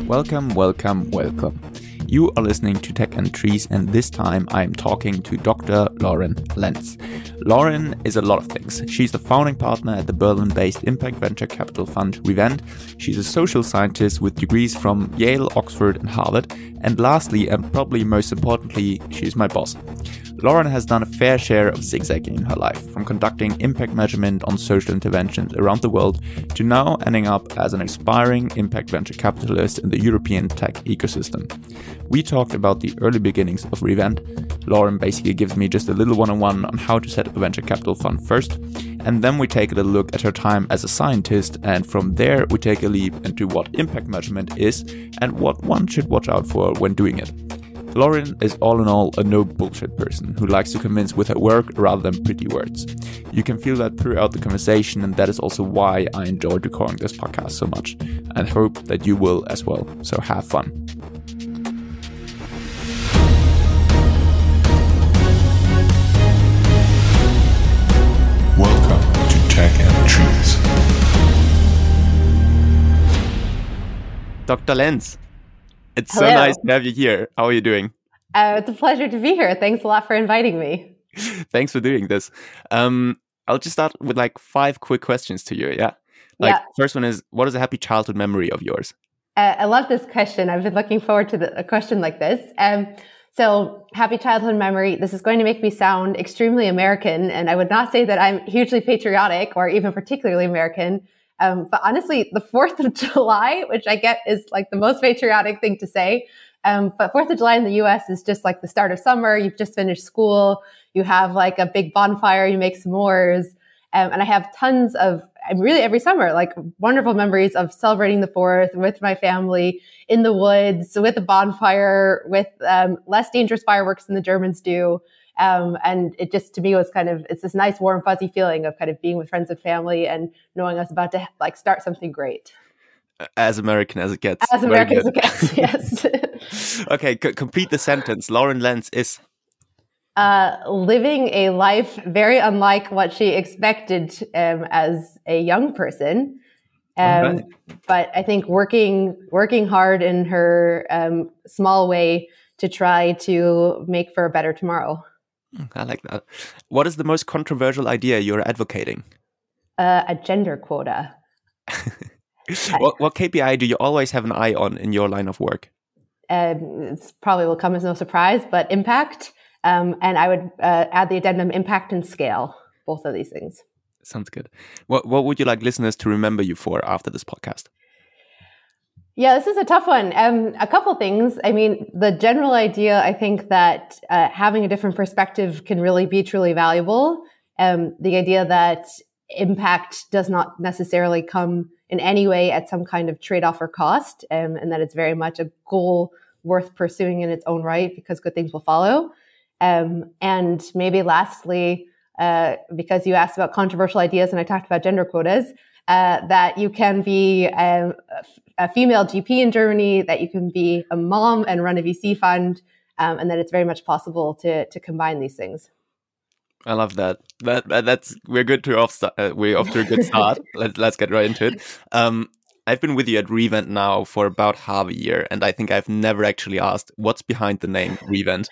Welcome, welcome, welcome. You are listening to Tech and Trees, and this time I'm talking to Dr. Lauren Lenz. Lauren is a lot of things. She's the founding partner at the Berlin-based impact venture capital fund Revent. She's a social scientist with degrees from Yale, Oxford, and Harvard. And lastly, and probably most importantly, she's my boss. Lauren has done a fair share of zigzagging in her life, from conducting impact measurement on social interventions around the world to now ending up as an aspiring impact venture capitalist in the European tech ecosystem. We talked about the early beginnings of Revent. Lauren basically gives me just a little one-on-one on how to set up a venture capital fund first, and then we take a little look at her time as a scientist, and from there we take a leap into what impact measurement is and what one should watch out for when doing it. Lauren is all in all a no bullshit person who likes to convince with her work rather than pretty words. You can feel that throughout the conversation, and that is also why I enjoyed recording this podcast so much, and hope that you will as well. So have fun. Welcome to Tech and Trees. Dr. Lenz, it's Hello. so nice to have you here. How are you doing? It's a pleasure to be here. Thanks a lot for inviting me. Thanks for doing this. I'll just start with 5 quick questions to you, yeah? First one is, what is a happy childhood memory of yours? I love this question. I've been looking forward to a question like this. So happy childhood memory. This is going to make me sound extremely American, and I would not say that I'm hugely patriotic or even particularly American. But honestly, the 4th of July, which I get is the most patriotic thing to say. But 4th of July in the US is just the start of summer. You've just finished school. You have a big bonfire. You make s'mores. And I have tons of, really every summer, wonderful memories of celebrating the 4th with my family in the woods, with a bonfire, with less dangerous fireworks than the Germans do. And it just, to me, was it's this nice, warm, fuzzy feeling of being with friends and family and knowing I was about to start something great. As American as it gets. As American as it gets, yes. Okay, complete the sentence. Lauren Lenz is? Living a life very unlike what she expected as a young person. Okay. But I think working hard in her small way to try to make for a better tomorrow. I like that. What is the most controversial idea you're advocating? A gender quota. What KPI do you always have an eye on in your line of work? It probably will come as no surprise, but impact. And I would add the addendum impact and scale, both of these things. Sounds good. What would you like listeners to remember you for after this podcast? Yeah, this is a tough one. A couple things. I mean, the general idea, I think that having a different perspective can really be truly valuable. The idea that impact does not necessarily come in any way at some kind of trade-off or cost, and that it's very much a goal worth pursuing in its own right because good things will follow. And maybe lastly, because you asked about controversial ideas and I talked about gender quotas, that you can be a female GP in Germany, that you can be a mom and run a VC fund, and that it's very much possible to combine these things. I love that. We're good to we're off to a good start. Let's get right into it. I've been with you at Revent now for about half a year, and I think I've never actually asked what's behind the name Revent.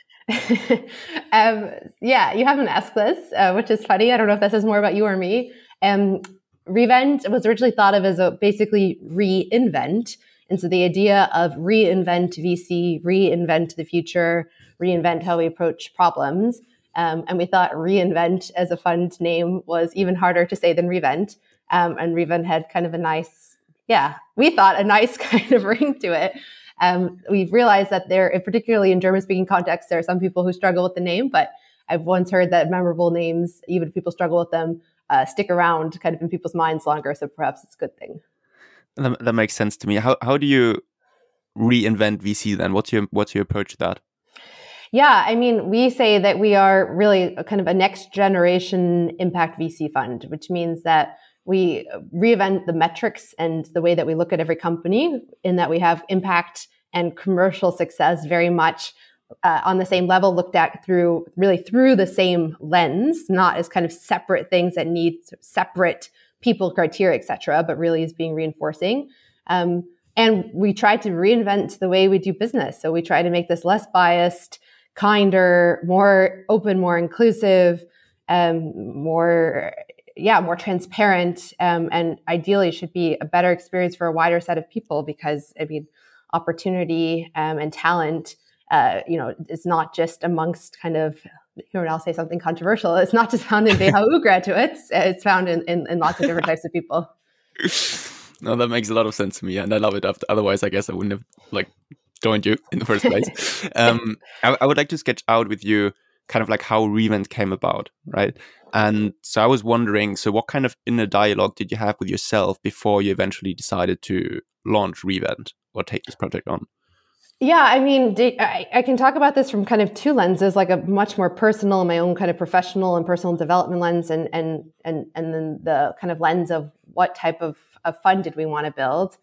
Yeah, you haven't asked this, which is funny. I don't know if this is more about you or me. Revent was originally thought of as a basically reinvent. And so the idea of reinvent VC, reinvent the future, reinvent how we approach problems. And we thought reinvent as a fund name was even harder to say than Revent. And Revent had kind of a nice, we thought a nice kind of ring to it. We've realized that particularly in German-speaking contexts, there are some people who struggle with the name, but I've once heard that memorable names, even if people struggle with them, stick around kind of in people's minds longer. So perhaps it's a good thing. That makes sense to me. How do you reinvent VC then? What's your approach to that? Yeah, I mean, we say that we are really kind of a next generation impact VC fund, which means that we reinvent the metrics and the way that we look at every company, in that we have impact and commercial success very much on the same level, looked at through the same lens, not as kind of separate things that need separate people, criteria, et cetera, but really as being reinforcing. And we tried to reinvent the way we do business. So we try to make this less biased, kinder, more open, more inclusive, more transparent, and ideally should be a better experience for a wider set of people, because I mean, opportunity and talent, is not just amongst kind of, here I'll say something controversial, it's not just found in WHU graduates, it's found in lots of different types of people. No, that makes a lot of sense to me, and I love it. Otherwise, I guess I wouldn't have joined you in the first place. I would like to sketch out with you kind of like how Revent came about, right? And so I was wondering, so what kind of inner dialogue did you have with yourself before you eventually decided to launch Revent or take this project on? Yeah, I mean, I can talk about this from kind of two lenses, like a much more personal, my own kind of professional and personal development lens, and then the kind of lens of what type of fund did we want to build.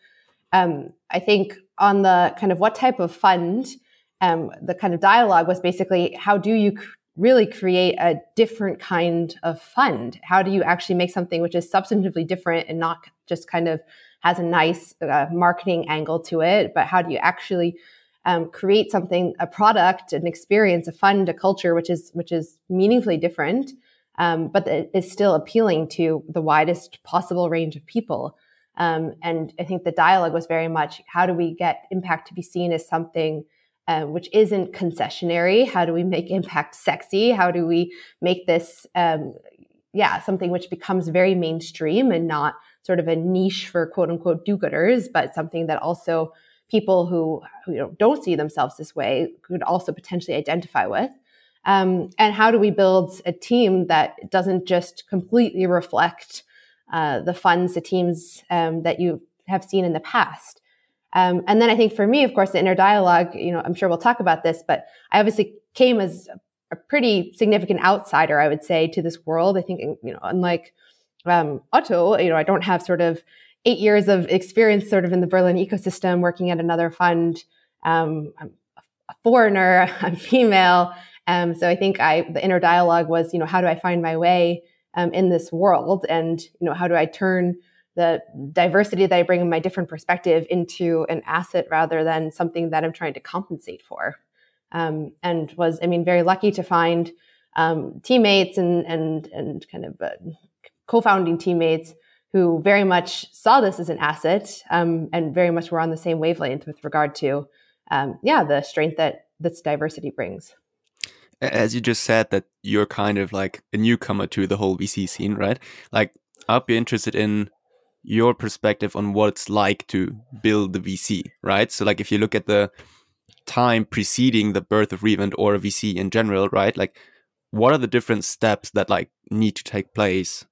I think on the kind of what type of fund, the kind of dialogue was basically, how do you really create a different kind of fund? How do you actually make something which is substantively different and not just kind of has a nice marketing angle to it, but how do you actually create something, a product, an experience, a fund, a culture, which is meaningfully different, but is still appealing to the widest possible range of people. And I think the dialogue was very much, how do we get impact to be seen as something which isn't concessionary? How do we make impact sexy? How do we make this, something which becomes very mainstream and not sort of a niche for quote unquote do-gooders, but something that also people who don't see themselves this way could also potentially identify with. And how do we build a team that doesn't just completely reflect the funds, the teams that you have seen in the past? And then I think for me, of course, the inner dialogue, I'm sure we'll talk about this, but I obviously came as a pretty significant outsider, I would say, to this world. I think, unlike Otto, I don't have sort of 8 years of experience sort of in the Berlin ecosystem working at another fund. I'm a foreigner, I'm female. So I think the inner dialogue was, how do I find my way in this world? And, how do I turn the diversity that I bring in my different perspective into an asset rather than something that I'm trying to compensate for? And was, very lucky to find teammates and kind of co-founding teammates who very much saw this as an asset and very much were on the same wavelength with regard to, the strength that this diversity brings. As you just said, that you're kind of like a newcomer to the whole VC scene, right? Like, I'd be interested in your perspective on what it's like to build the VC, right? So like, if you look at the time preceding the birth of Revent or a VC in general, right? Like, what are the different steps that like need to take place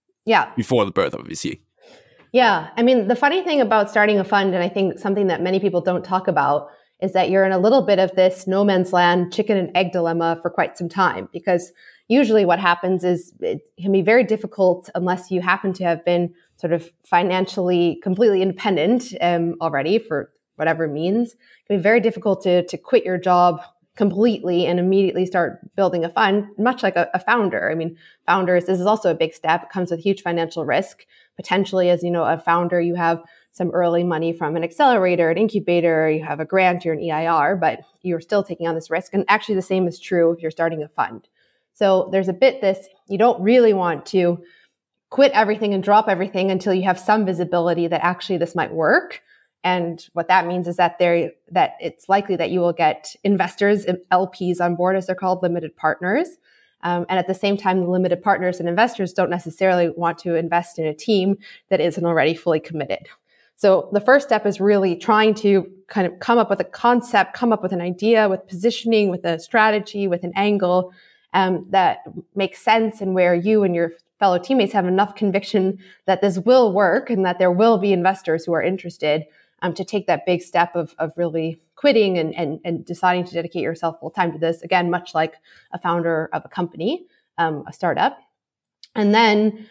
before the birth of a VC? Yeah. The funny thing about starting a fund, and I think something that many people don't talk about, is that you're in a little bit of this no man's land chicken and egg dilemma for quite some time, because usually what happens is it can be very difficult unless you happen to have been sort of financially completely independent already for whatever means. It can be very difficult to quit your job completely and immediately start building a fund, much like a founder. Founders, this is also a big step. It comes with huge financial risk. Potentially, as a founder, you have some early money from an accelerator, an incubator, you have a grant, you're an EIR, but you're still taking on this risk. And actually the same is true if you're starting a fund. So there's a bit you don't really want to quit everything and drop everything until you have some visibility that actually this might work. And what that means is that it's likely that you will get investors, LPs on board, as they're called, limited partners. And at the same time, the limited partners and investors don't necessarily want to invest in a team that isn't already fully committed. So the first step is really trying to kind of come up with a concept, come up with an idea, with positioning, with a strategy, with an angle that makes sense, and where you and your fellow teammates have enough conviction that this will work and that there will be investors who are interested to take that big step of really quitting and deciding to dedicate yourself full time to this. Again, much like a founder of a company, a startup. And then,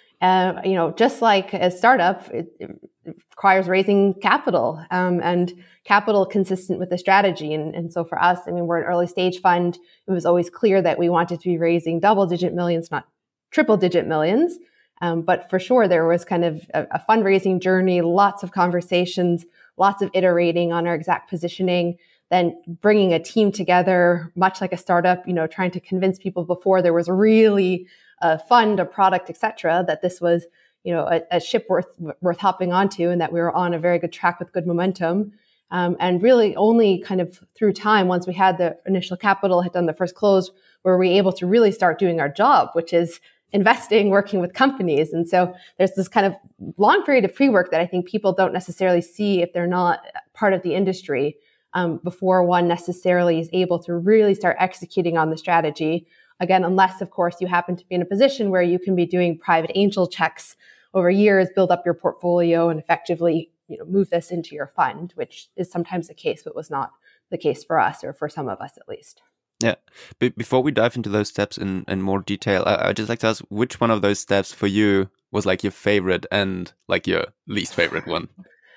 just like a startup, it requires raising capital and capital consistent with the strategy. And so for us, we're an early stage fund. It was always clear that we wanted to be raising double-digit millions, not triple-digit millions. But for sure, there was kind of a fundraising journey, lots of conversations, lots of iterating on our exact positioning, then bringing a team together, much like a startup, trying to convince people before there was really a fund, a product, etc., that this was, a ship worth hopping onto, and that we were on a very good track with good momentum. And really only kind of through time, once we had the initial capital, had done the first close, were we able to really start doing our job, which is investing, working with companies. And so there's this kind of long period of pre-work that I think people don't necessarily see if they're not part of the industry, before one necessarily is able to really start executing on the strategy. Again, unless, of course, you happen to be in a position where you can be doing private angel checks over years, build up your portfolio, and effectively move this into your fund, which is sometimes the case, but was not the case for us, or for some of us at least. Yeah. Before we dive into those steps in more detail, I'd just like to ask, which one of those steps for you was like your favorite and like your least favorite one?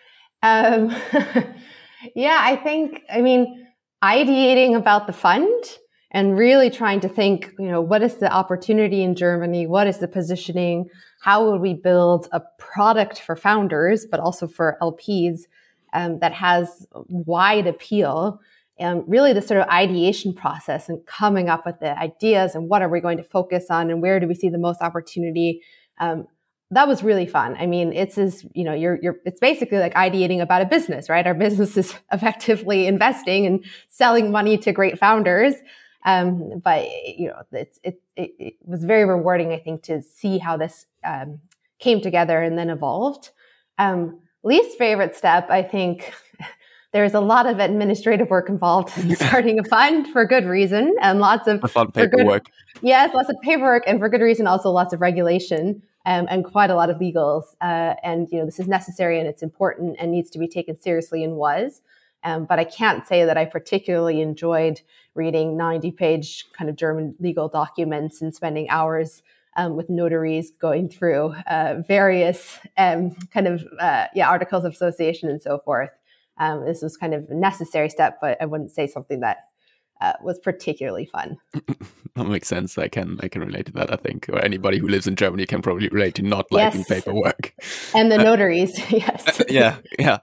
Yeah, I mean, ideating about the fund and really trying to think, what is the opportunity in Germany? What is the positioning? How would we build a product for founders, but also for LPs, that has wide appeal? And really the sort of ideation process and coming up with the ideas and what are we going to focus on and where do we see the most opportunity? That was really fun. I mean, it's basically like ideating about a business, right? Our business is effectively investing and selling money to great founders. But it was very rewarding, I think, to see how this came together and then evolved. Least favorite step, I think, there's a lot of administrative work involved in starting a fund for good reason, and lots of fun paperwork. Yes, lots of paperwork, and for good reason, also lots of regulation. And quite a lot of legals. And this is necessary and it's important and needs to be taken seriously, and was. But I can't say that I particularly enjoyed reading 90-page kind of German legal documents and spending hours with notaries going through various articles of association and so forth. This was kind of a necessary step, but I wouldn't say something that was particularly fun. That makes sense. I can relate to that, I think. Or anybody who lives in Germany can probably relate to not liking paperwork. And the notaries, yes. Yeah.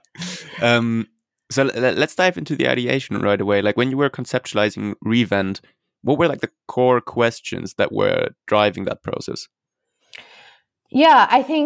So let's dive into the ideation right away. Like when you were conceptualizing Revent, what were like the core questions that were driving that process? Yeah,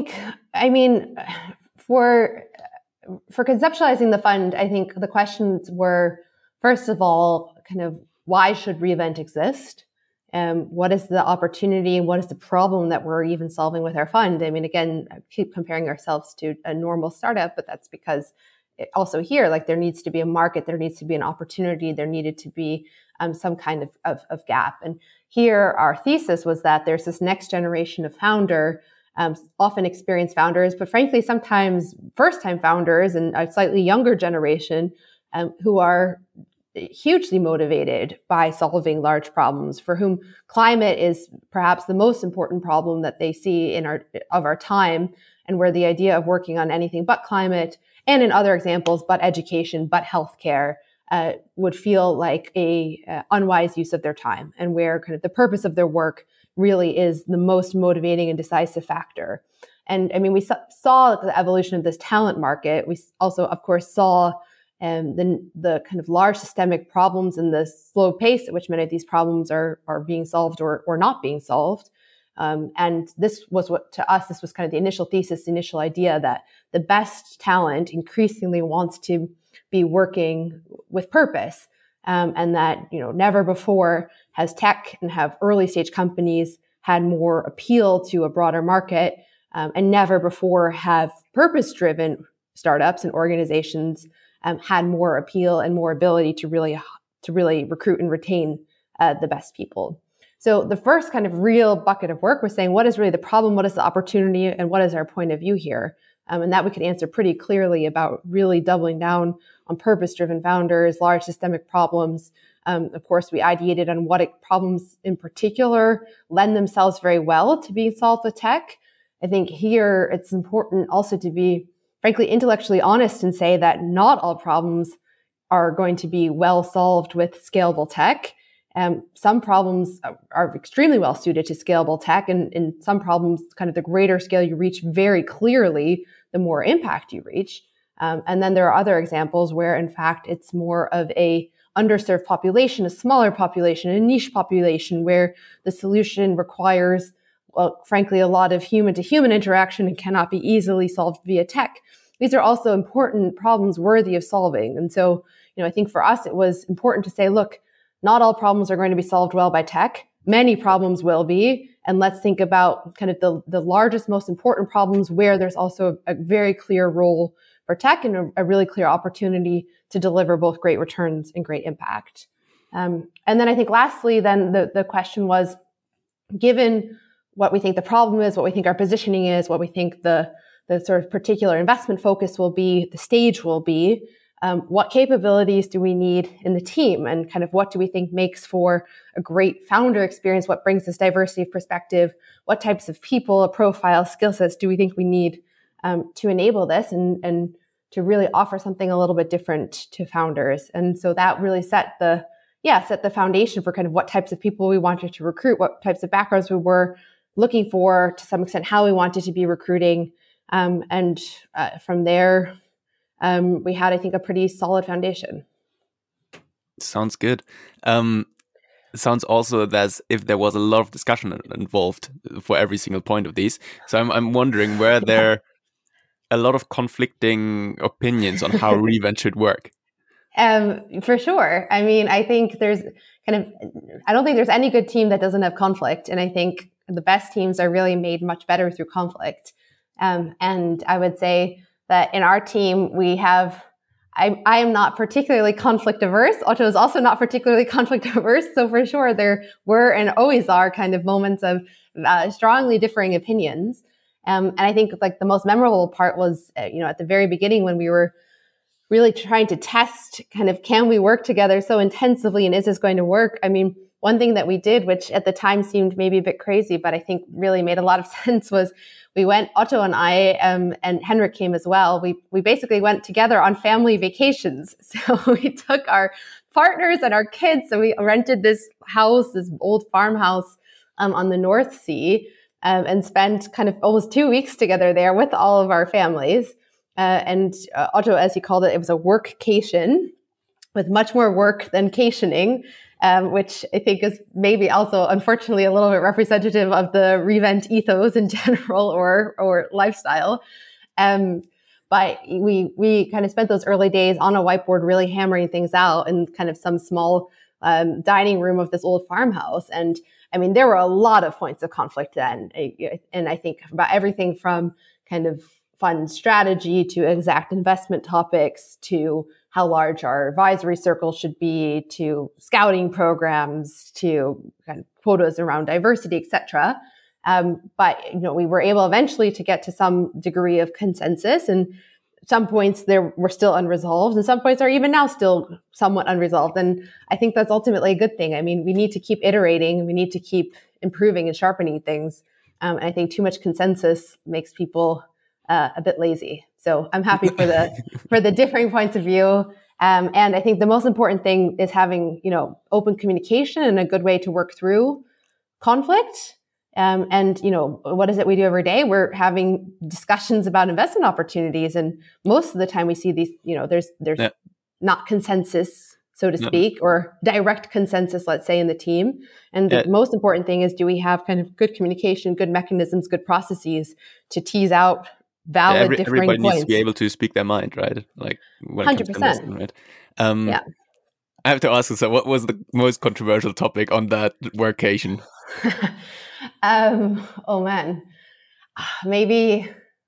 for conceptualizing the fund, I think the questions were, first of all, kind of why should Revent exist? What is the opportunity? What is the problem that we're even solving with our fund? I mean, again, I keep comparing ourselves to a normal startup, but that's because also here, like there needs to be a market, there needs to be an opportunity, there needed to be some kind of gap. And here our thesis was that there's this next generation of founder, often experienced founders, but frankly, sometimes first-time founders and a slightly younger generation who are hugely motivated by solving large problems, for whom climate is perhaps the most important problem that they see of our time, and where the idea of working on anything but climate, and in other examples, but education, but healthcare, would feel like a unwise use of their time, and where kind of the purpose of their work really is the most motivating and decisive factor. And I mean, we saw the evolution of this talent market. We also, of course, saw the kind of large systemic problems and the slow pace at which many of these problems are being solved or not being solved. And this was this was kind of the initial thesis, the initial idea that the best talent increasingly wants to be working with purpose. And that, never before has tech and have early stage companies had more appeal to a broader market. And never before have purpose-driven startups and organizations had more appeal and more ability to really recruit and retain the best people. So the first kind of real bucket of work was saying, what is really the problem? What is the opportunity? And what is our point of view here? And that we could answer pretty clearly about really doubling down on purpose-driven founders, large systemic problems. Of course, we ideated on what problems in particular lend themselves very well to being solved with tech. I think here it's important also to be, frankly, intellectually honest and say that not all problems are going to be well solved with scalable tech. Some problems are extremely well suited to scalable tech, and in some problems, kind of the greater scale you reach very clearly, the more impact you reach. And then there are other examples where, in fact, it's more of a underserved population, a smaller population, a niche population where the solution requires, well, frankly, a lot of human-to-human interaction and cannot be easily solved via tech. These are also important problems worthy of solving. And so, I think for us, it was important to say, look, not all problems are going to be solved well by tech. Many problems will be. And let's think about kind of the largest, most important problems where there's also a very clear role for tech and a really clear opportunity to deliver both great returns and great impact. And then I think lastly, then the question was, given what we think the problem is, what we think our positioning is, what we think the sort of particular investment focus will be, the stage will be, what capabilities do we need in the team, and kind of what do we think makes for a great founder experience? What brings this diversity of perspective? What types of people, profile, skill sets do we think we need to enable this and to really offer something a little bit different to founders? And so that really set the foundation for kind of what types of people we wanted to recruit, what types of backgrounds we were looking for, to some extent how we wanted to be recruiting. And from there, we had, I think, a pretty solid foundation. Sounds good. Sounds also as if there was a lot of discussion involved for every single point of these. So I'm wondering, were there a lot of conflicting opinions on how Revent should work? For sure. I mean, I think I don't think there's any good team that doesn't have conflict. And I think the best teams are really made much better through conflict. And I would say that in our team, I am not particularly conflict averse. Otto is also not particularly conflict averse. So for sure, there were and always are kind of moments of strongly differing opinions. And I think like the most memorable part was, at the very beginning when we were really trying to test kind of, can we work together so intensively and is this going to work? I mean, one thing that we did, which at the time seemed maybe a bit crazy, but I think really made a lot of sense, was we went, Otto and I, and Henrik came as well. We basically went together on family vacations. So we took our partners and our kids, and we rented this house, this old farmhouse on the North Sea, and spent kind of almost 2 weeks together there with all of our families. And Otto, as he called it, it was a workcation with much more work than cationing. Which I think is maybe also, unfortunately, a little bit representative of the Revent ethos in general or lifestyle. But we kind of spent those early days on a whiteboard really hammering things out in kind of some small dining room of this old farmhouse. And I mean, there were a lot of points of conflict then. And I think about everything from kind of fund strategy to exact investment topics to how large our advisory circle should be, to scouting programs, to kind of quotas around diversity, et cetera. But we were able eventually to get to some degree of consensus, and some points there were still unresolved, and some points are even now still somewhat unresolved. And I think that's ultimately a good thing. I mean, we need to keep iterating, we need to keep improving and sharpening things. And I think too much consensus makes people a bit lazy. So I'm happy for the differing points of view. And I think the most important thing is having, open communication and a good way to work through conflict. And what is it we do every day? We're having discussions about investment opportunities. And most of the time we see these, there's not consensus, so to speak, or direct consensus, let's say, in the team. And the most important thing is, do we have kind of good communication, good mechanisms, good processes to tease out valid differing everybody points. Needs to be able to speak their mind, right? Like when 100%. Right? I have to ask you, so what was the most controversial topic on that workation? Oh man, maybe.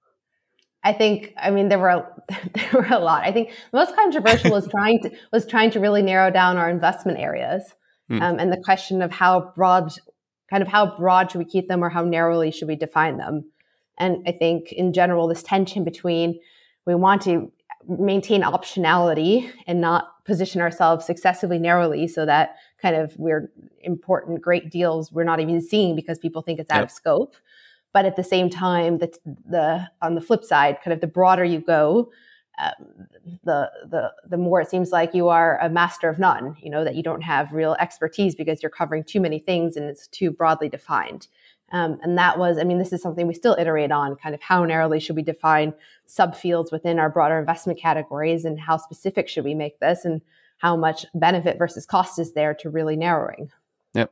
There were a lot. I think the most controversial was trying to really narrow down our investment areas, and the question of how broad should we keep them, or how narrowly should we define them. And I think in general, this tension between we want to maintain optionality and not position ourselves excessively narrowly so that kind of we're important, great deals we're not even seeing because people think it's out of scope. But at the same time, on the flip side, kind of the broader you go, the more it seems like you are a master of none, that you don't have real expertise because you're covering too many things and it's too broadly defined. And that was, I mean, this is something we still iterate on, kind of how narrowly should we define subfields within our broader investment categories, and how specific should we make this, and how much benefit versus cost is there to really narrowing. Yep.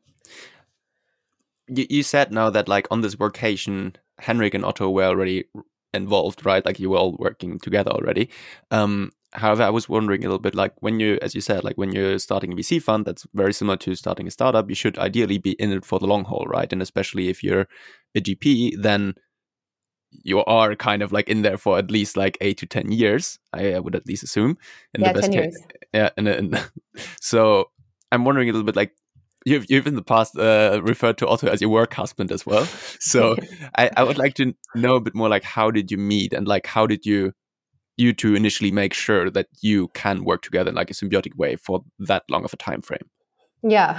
You said now that like on this workation, Henrik and Otto were already involved, right? Like you were all working together already. However, I was wondering a little bit, like when you, as you said, like when you're starting a VC fund, that's very similar to starting a startup. You should ideally be in it for the long haul, right? And especially if you're a GP, then you are kind of like in there for at least like 8 to 10 years. I would at least assume. In the best 10 years. case. Yeah. And so I'm wondering a little bit, like you've in the past referred to Otto as your work husband as well. So I would like to know a bit more, like how did you meet, and like how did you two initially make sure that you can work together in like a symbiotic way for that long of a time frame? Yeah.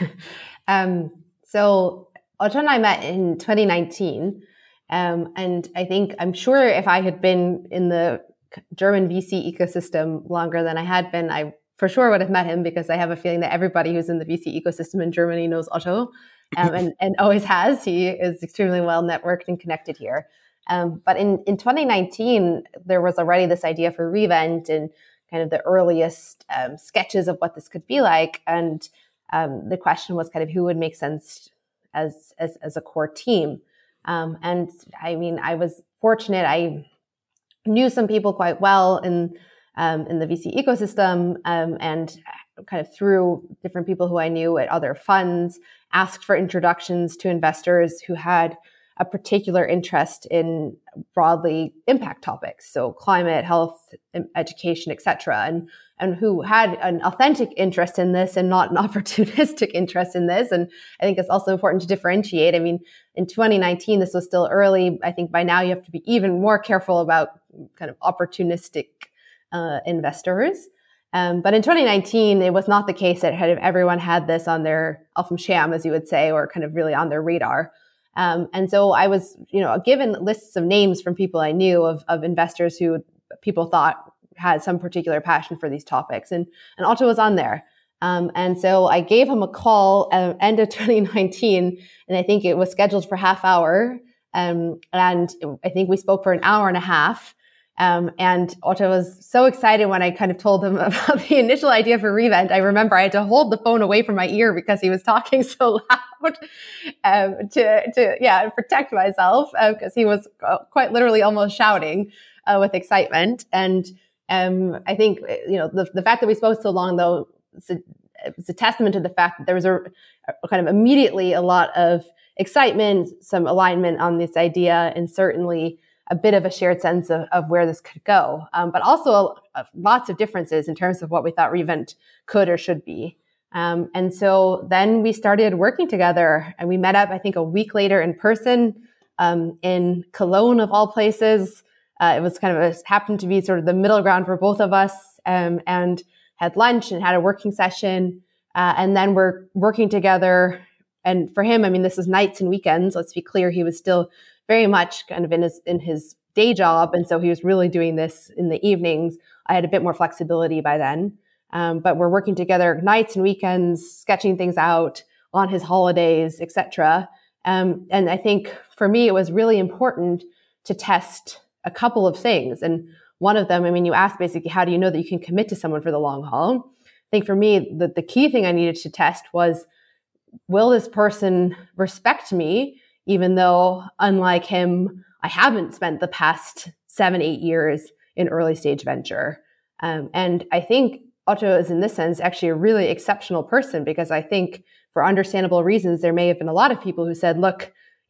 So Otto and I met in 2019. And I'm sure if I had been in the German VC ecosystem longer than I had been, I for sure would have met him, because I have a feeling that everybody who's in the VC ecosystem in Germany knows Otto, and always has. He is extremely well networked and connected here. But in 2019, there was already this idea for Revent and kind of the earliest sketches of what this could be like. And the question was kind of who would make sense as a core team. And I mean, I was fortunate. I knew some people quite well in the VC ecosystem, and kind of through different people who I knew at other funds, asked for introductions to investors who had a particular interest in broadly impact topics, so climate, health, education, etc., and who had an authentic interest in this and not an opportunistic interest in this. And I think it's also important to differentiate. I mean, in 2019, this was still early. I think by now you have to be even more careful about kind of opportunistic investors. But in 2019, it was not the case that everyone had this on their auf dem Schirm, as you would say, or kind of really on their radar. And so I was, given lists of names from people I knew of investors who people thought had some particular passion for these topics. And Otto was on there. And so I gave him a call end of 2019, and I think it was scheduled for half hour. And I think we spoke for an hour and a half. And Otto was so excited when I kind of told him about the initial idea for Revent. I remember I had to hold the phone away from my ear because he was talking so loud to protect myself, because he was quite literally almost shouting with excitement. And I think the fact that we spoke so long, though, it's a testament to the fact that there was a kind of immediately a lot of excitement, some alignment on this idea, and certainly a bit of a shared sense of where this could go, but also lots of differences in terms of what we thought Revent could or should be. And so then we started working together, and we met up, I think, a week later in person in Cologne, of all places. It was kind of happened to be sort of the middle ground for both of us, and had lunch and had a working session. And then we're working together. And for him, I mean, this is nights and weekends. Let's be clear, he was still very much kind of in his day job. And so he was really doing this in the evenings. I had a bit more flexibility by then. But we're working together nights and weekends, sketching things out on his holidays, etc. And I think for me, it was really important to test a couple of things. And one of them, I mean, you asked basically, how do you know that you can commit to someone for the long haul? I think for me, the key thing I needed to test was, will this person respect me, even though, unlike him, I haven't spent the past 7-8 years in early stage venture. And I think Otto is, in this sense, actually a really exceptional person, because I think for understandable reasons, there may have been a lot of people who said, look,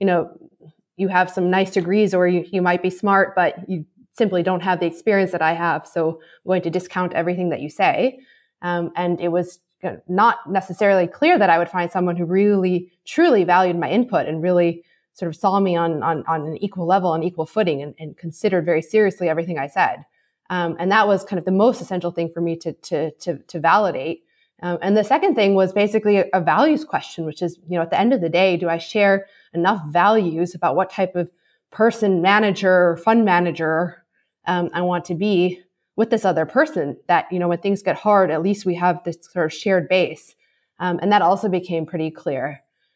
you have some nice degrees, or you might be smart, but you simply don't have the experience that I have. So I'm going to discount everything that you say. And it was not necessarily clear that I would find someone who really, truly valued my input and really sort of saw me on an equal level, on equal footing, and considered very seriously everything I said. And that was kind of the most essential thing for me to validate. And the second thing was basically a values question, which is, at the end of the day, do I share enough values about what type of person, manager, or fund manager I want to be with this other person, that, when things get hard, at least we have this sort of shared base. And that also became pretty clear.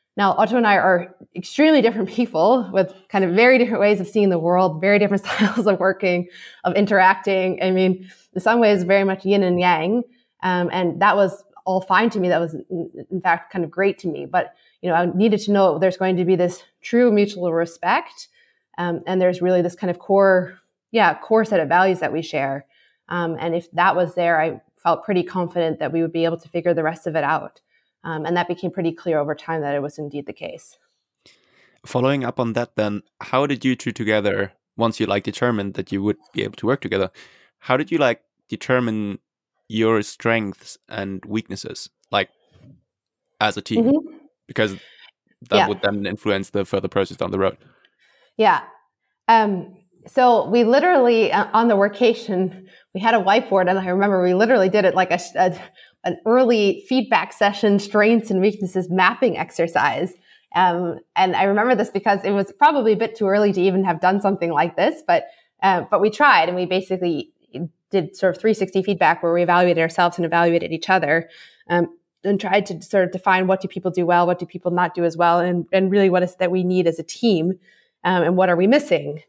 Now, Otto and I are extremely different people with kind of very different ways of seeing the world, very different styles of working, of interacting. I mean, in some ways, very much yin and yang. And that was all fine to me. That was, in fact, kind of great to me. But, I needed to know there's going to be this true mutual respect. And there's really this kind of core set of values that we share. And if that was there, I felt pretty confident that we would be able to figure the rest of it out. And that became pretty clear over time that it was indeed the case. Following up on that then, how did you two together, once you determined that you would be able to work together, how did you determine your strengths and weaknesses, as a team? Mm-hmm. Because that would then influence the further process down the road. Yeah. So we literally, on the workation, we had a whiteboard, and I remember we literally did it like an early feedback session, strengths and weaknesses mapping exercise. And I remember this because it was probably a bit too early to even have done something like this, but we tried, and we basically did sort of 360 feedback where we evaluated ourselves and evaluated each other, and tried to sort of define what do people do well, what do people not do as well, and really what is that we need as a team, and what are we missing.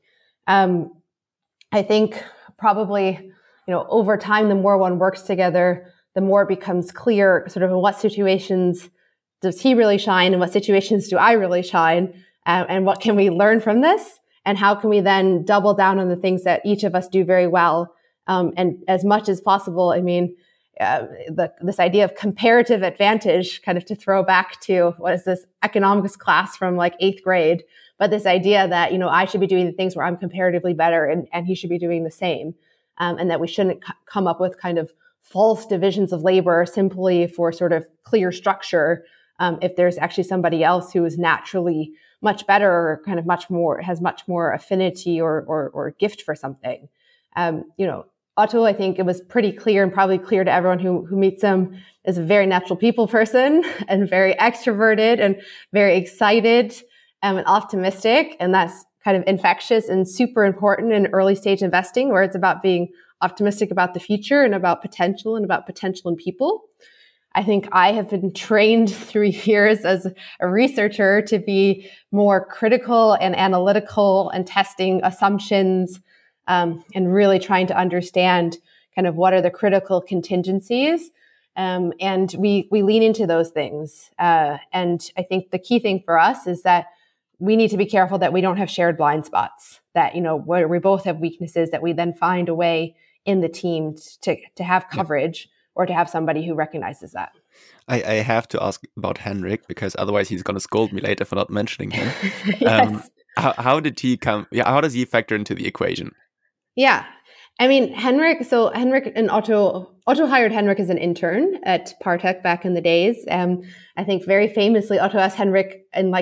I think probably, over time, the more one works together, the more it becomes clear sort of in what situations does he really shine and what situations do I really shine, and what can we learn from this, and how can we then double down on the things that each of us do very well, and as much as possible. I mean, this idea of comparative advantage, kind of to throw back to what is this economics class from 8th grade, but this idea that, I should be doing the things where I'm comparatively better and he should be doing the same. And that we shouldn't come up with kind of false divisions of labor simply for sort of clear structure. If there's actually somebody else who is naturally much better or kind of has much more affinity or gift for something. Otto, I think it was pretty clear and probably clear to everyone who meets him, is a very natural people person and very extroverted and very excited and optimistic. And that's kind of infectious and super important in early stage investing, where it's about being optimistic about the future and about potential in people. I think I have been trained through years as a researcher to be more critical and analytical and testing assumptions, and really trying to understand kind of what are the critical contingencies. And we lean into those things. And I think the key thing for us is that we need to be careful that we don't have shared blind spots, that, where we both have weaknesses, that we then find a way in the team to have coverage, or to have somebody who recognizes that. I have to ask about Henrik, because otherwise he's going to scold me later for not mentioning him. Yes. How did he come? Yeah, how does he factor into the equation? Yeah. I mean, Henrik and Otto hired Henrik as an intern at Partech back in the days. I think very famously, Otto asked Henrik in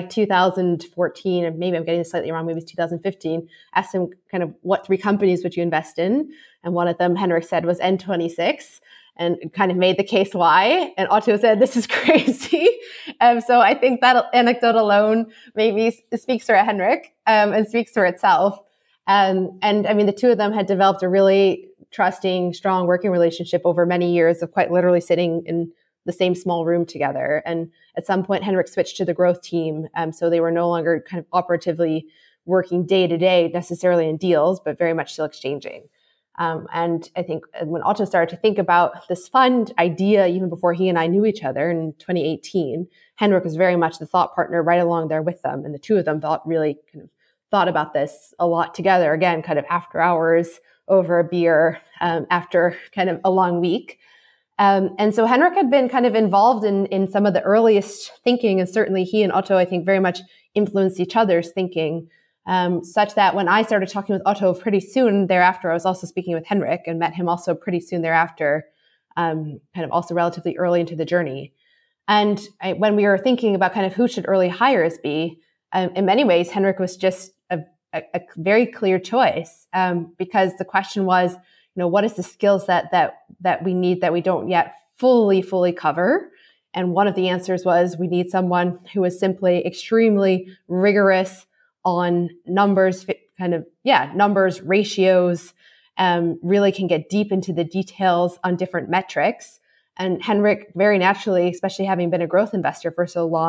2014, and maybe I'm getting this slightly wrong, maybe it's 2015, asked him kind of what 3 companies would you invest in? And one of them, Henrik said, was N26, and kind of made the case why. And Otto said, this is crazy. So I think that anecdote alone maybe speaks for Henrik, and speaks for itself. And I mean, the two of them had developed a really trusting, strong working relationship over many years of quite literally sitting in the same small room together. And at some point, Henrik switched to the growth team. So they were no longer kind of operatively working day to day necessarily in deals, but very much still exchanging. And I think when Otto started to think about this fund idea, even before he and I knew each other in 2018, Henrik was very much the thought partner right along there with them. And the two of them thought about this a lot together, again, kind of after hours over a beer, after kind of a long week. And so Henrik had been kind of involved in some of the earliest thinking, and certainly he and Otto, I think, very much influenced each other's thinking, such that when I started talking with Otto pretty soon thereafter, I was also speaking with Henrik and met him also pretty soon thereafter, kind of also relatively early into the journey. And when we were thinking about kind of who should early hires be, in many ways, Henrik was just a very clear choice, because the question was, what is the skills that we need that we don't yet fully cover? And one of the answers was we need someone who is simply extremely rigorous on numbers, numbers, ratios, really can get deep into the details on different metrics. And Henrik, very naturally, especially having been a growth investor for so long,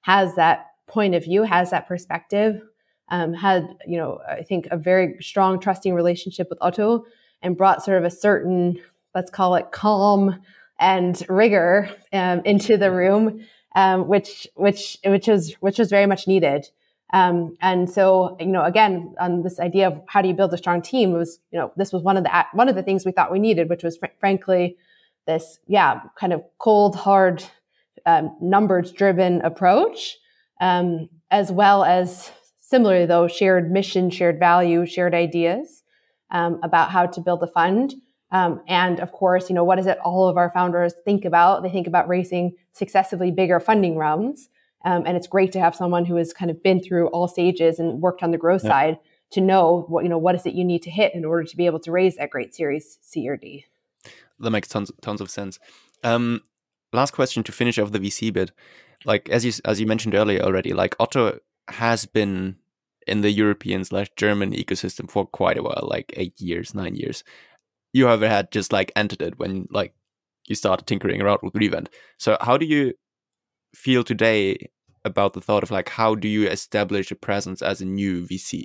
has that point of view, has that perspective, had, I think a very strong, trusting relationship with Otto, and brought sort of a certain, let's call it calm and rigor into the room, which was very much needed. And so, again, on this idea of how do you build a strong team, was, this was one of the things we thought we needed, which was frankly this, kind of cold, hard, numbers driven approach, as well as similarly though, shared mission, shared value, shared ideas, about how to build a fund. And of course, what is it all of our founders think about? They think about raising successively bigger funding rounds. And it's great to have someone who has kind of been through all stages and worked on the growth side to know what is it you need to hit in order to be able to raise that great Series C or D. That makes tons of sense. Last question to finish off the VC bit. Like as you mentioned earlier already, like Otto has been in the European/German ecosystem for quite a while, like 8 years, 9 years. You have had just like entered it when like you started tinkering around with Revend. So how do you feel today about the thought of like, how do you establish a presence as a new VC?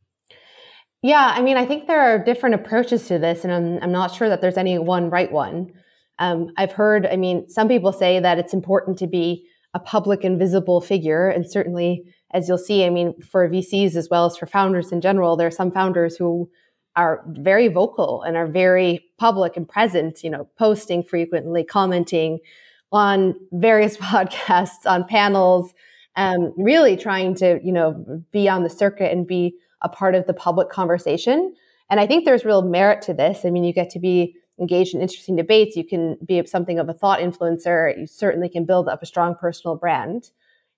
Yeah, I mean, I think there are different approaches to this, and I'm not sure that there's any one right one. I've heard, some people say that it's important to be a public and visible figure. And certainly, as you'll see, for VCs as well as for founders in general, there are some founders who are very vocal and are very public and present, posting frequently, commenting on various podcasts, on panels, really trying to, be on the circuit and be a part of the public conversation. And I think there's real merit to this. You get to be engaged in interesting debates. You can be something of a thought influencer. You certainly can build up a strong personal brand.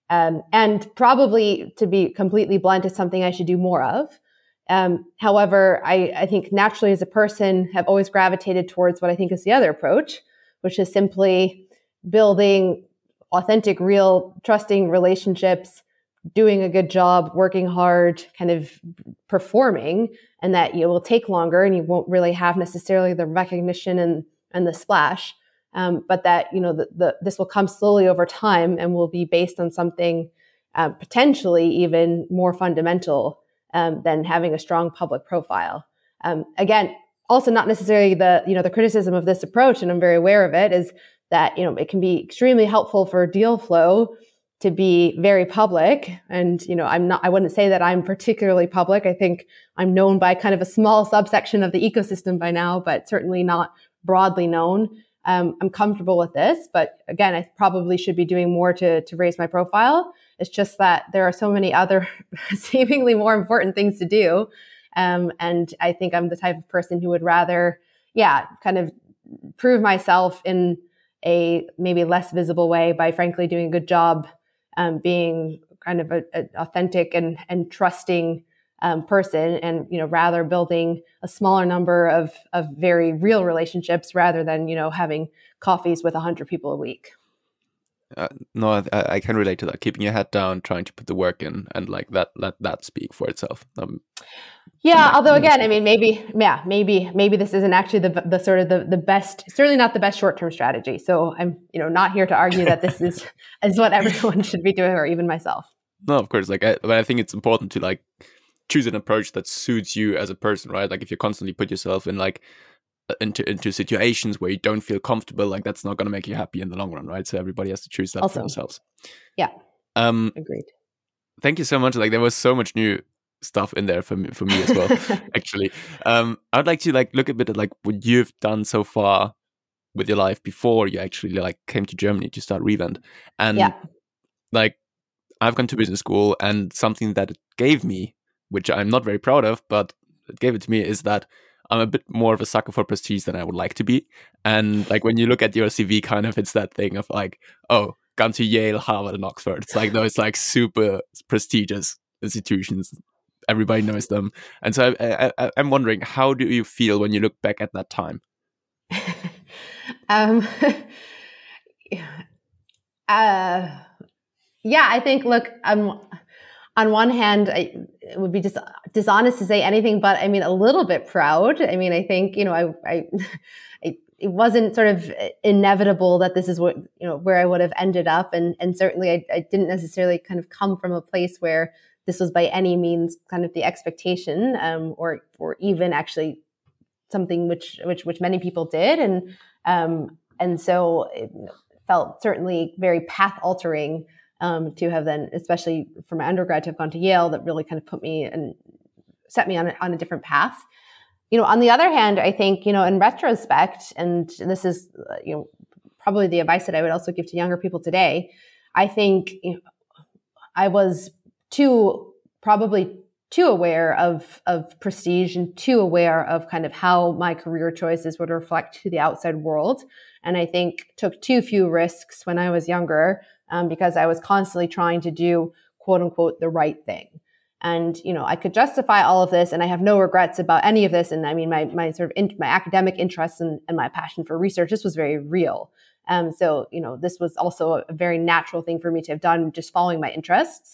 And probably, to be completely blunt, is something I should do more of. However, I think naturally as a person have always gravitated towards what I think is the other approach, which is simply building authentic, real, trusting relationships, doing a good job, working hard, kind of performing, and that you will take longer and you won't really have necessarily the recognition and the splash, but that, this will come slowly over time and will be based on something potentially even more fundamental than having a strong public profile. Again, also not necessarily the criticism of this approach, and I'm very aware of it, is that, it can be extremely helpful for deal flow to be very public. And, I wouldn't say that I'm particularly public. I think I'm known by kind of a small subsection of the ecosystem by now, but certainly not broadly known. I'm comfortable with this, but again, I probably should be doing more to raise my profile. It's just that there are so many other seemingly more important things to do. And I think I'm the type of person who would rather, kind of prove myself in a maybe less visible way by frankly doing a good job, being kind of an authentic and trusting person, and rather building a smaller number of very real relationships rather than having coffees with 100 people a week. No, I can relate to that. Keeping your head down, trying to put the work in, and like that, let that speak for itself. Although again, maybe this isn't actually the sort of the best, certainly not the best short-term strategy. So I'm, not here to argue that this is what everyone should be doing, or even myself. No, of course. But I think it's important to choose an approach that suits you as a person, right? Like if you constantly put yourself in into situations where you don't feel comfortable, that's not going to make you happy in the long run, right? So everybody has to choose that for themselves. Yeah. Agreed. Thank you so much. There was so much new stuff in there for me as well. Actually, I'd like to look a bit at what you've done so far with your life before you actually came to Germany to start Revend. And I've gone to business school, and something that it gave me, which I'm not very proud of, but it gave it to me, is that I'm a bit more of a sucker for prestige than I would like to be. And when you look at your CV, kind of it's that thing of gone to Yale, Harvard, and Oxford. It's those super prestigious institutions. Everybody knows them. And so I'm wondering, how do you feel when you look back at that time? I think, look, on one hand, it would be just dishonest to say anything, but a little bit proud. I think, it wasn't sort of inevitable that this is what, where I would have ended up. And certainly I didn't necessarily kind of come from a place where this was by any means kind of the expectation, or even actually something which many people did. And so it felt certainly very path altering, to have then, especially for my undergrad, to have gone to Yale, that really kind of put me and set me on a different path. On the other hand, I think, in retrospect, and this is, probably the advice that I would also give to younger people today, I think I was probably too aware of prestige and too aware of kind of how my career choices would reflect to the outside world. And I think took too few risks when I was younger, because I was constantly trying to do, quote unquote, the right thing. And, I could justify all of this, and I have no regrets about any of this. And I mean, my sort of my academic interests and my passion for research, this was very real. So, this was also a very natural thing for me to have done, just following my interests.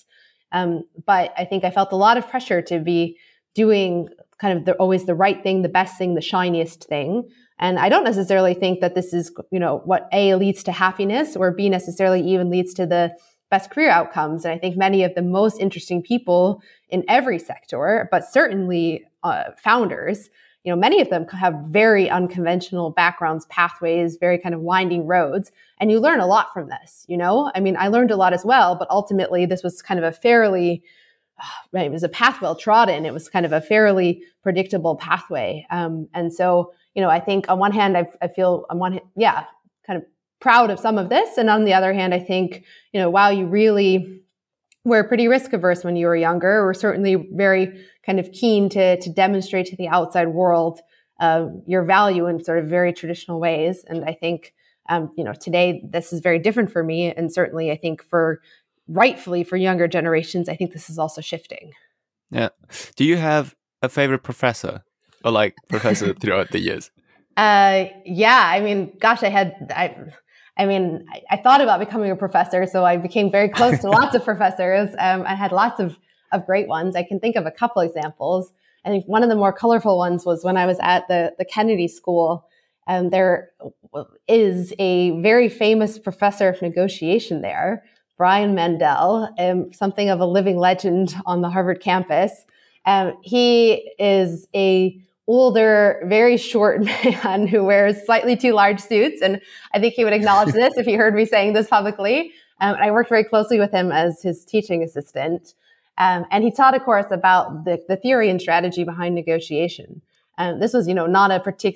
But I think I felt a lot of pressure to be doing kind of always the right thing, the best thing, the shiniest thing. And I don't necessarily think that this is, what A, leads to happiness, or B, necessarily even leads to the best career outcomes. And I think many of the most interesting people in every sector, but certainly founders, many of them have very unconventional backgrounds, pathways, very kind of winding roads. And you learn a lot from this, I mean, I learned a lot as well, but ultimately this was kind of a fairly, it was a path well trodden. It was kind of a fairly predictable pathway. And so, I think on one hand, I feel kind of proud of some of this. And on the other hand, I think, while you really were pretty risk averse when you were younger, we're certainly very kind of keen to demonstrate to the outside world your value in sort of very traditional ways. And I think, today this is very different for me. And certainly I think rightfully for younger generations, I think this is also shifting. Yeah. Do you have a favorite professor or professor throughout the years? Yeah. I mean, gosh, I thought about becoming a professor, so I became very close to lots of professors. I had lots of great ones. I can think of a couple examples. I think one of the more colorful ones was when I was at the Kennedy School. There is a very famous professor of negotiation there, Brian Mandel, something of a living legend on the Harvard campus. He is a older, very short man who wears slightly too large suits. And I think he would acknowledge this if he heard me saying this publicly. I worked very closely with him as his teaching assistant. And he taught a course about the theory and strategy behind negotiation. This was, not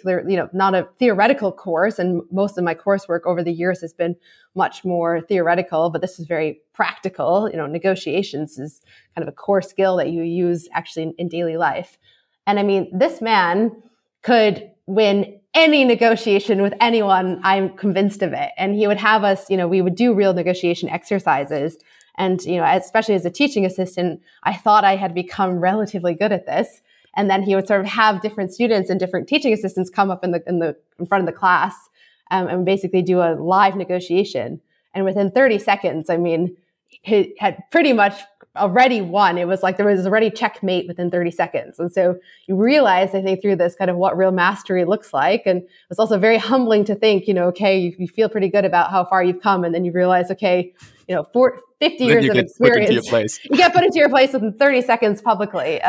a theoretical course. And most of my coursework over the years has been much more theoretical, but this was very practical. Negotiations is kind of a core skill that you use actually in daily life. And I mean, this man could win any negotiation with anyone. I'm convinced of it. And he would have us, we would do real negotiation exercises. And, especially as a teaching assistant, I thought I had become relatively good at this. And then he would sort of have different students and different teaching assistants come up in front of the class, and basically do a live negotiation. And within 30 seconds, I mean, he had pretty much already won. It was like there was already checkmate within 30 seconds. And so you realize, I think, through this kind of what real mastery looks like. And it's also very humbling to think, okay, you feel pretty good about how far you've come. And then you realize, okay, 50 years of experience, you get put into your place within 30 seconds publicly,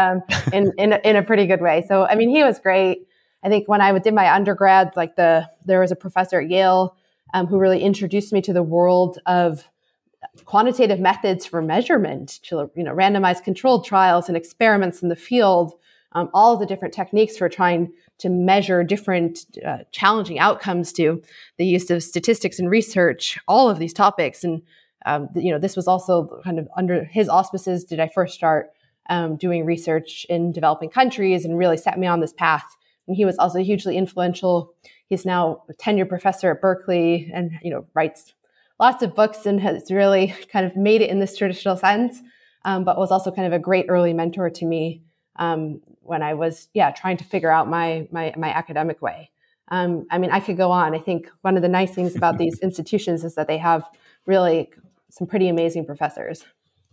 in a pretty good way. So, I mean, he was great. I think when I did my undergrad, there was a professor at Yale, who really introduced me to the world of quantitative methods for measurement, randomized controlled trials and experiments in the field, all of the different techniques for trying to measure different challenging outcomes, to the use of statistics and research, all of these topics. And, this was also kind of under his auspices did I first start doing research in developing countries, and really set me on this path. And he was also hugely influential. He's now a tenured professor at Berkeley, and, writes lots of books and has really kind of made it in this traditional sense, but was also kind of a great early mentor to me when I was, trying to figure out my academic way. I mean, I could go on. I think one of the nice things about these institutions is that they have really some pretty amazing professors.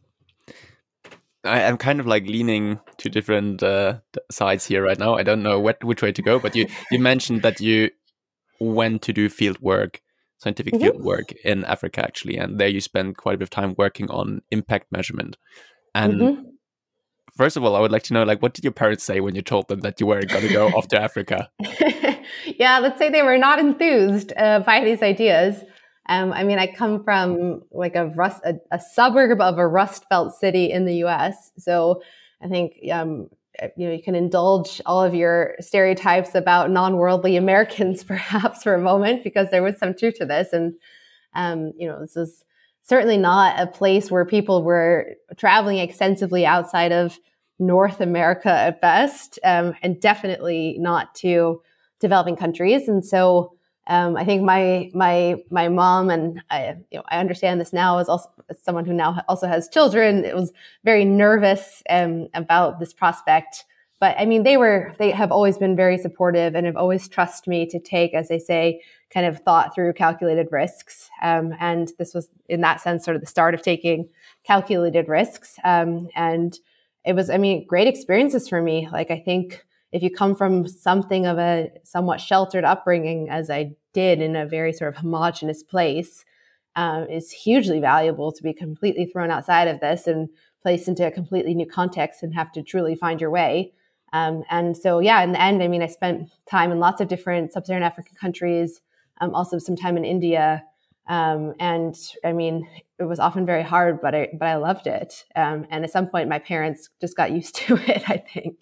I'm kind of leaning to different sides here right now. I don't know which way to go, but you mentioned that you went to do field work, scientific field work in Africa, actually. And there you spent quite a bit of time working on impact measurement. And first of all, I would like to know, like, what did your parents say when you told them that you were going to go off to Africa? Yeah, let's say they were not enthused by these ideas. I mean, I come from like a suburb of a Rust Belt city in the U.S. So I think, you can indulge all of your stereotypes about non-worldly Americans perhaps for a moment, because there was some truth to this. And, this is certainly not a place where people were traveling extensively outside of North America at best, and definitely not to developing countries. And so I think my mom, and I understand this now as also as someone who now also has children, it was very nervous about this prospect. But I mean, they have always been very supportive and have always trusted me to take, as they say, kind of thought through calculated risks. And this was, in that sense, sort of the start of taking calculated risks. And it was, great experiences for me. Like, I think if you come from something of a somewhat sheltered upbringing, as I did in a very sort of homogenous place, it's hugely valuable to be completely thrown outside of this and placed into a completely new context and have to truly find your way. And so, yeah, in the end, I spent time in lots of different sub-Saharan African countries, also some time in India. And it was often very hard, but I loved it. And at some point, my parents just got used to it, I think.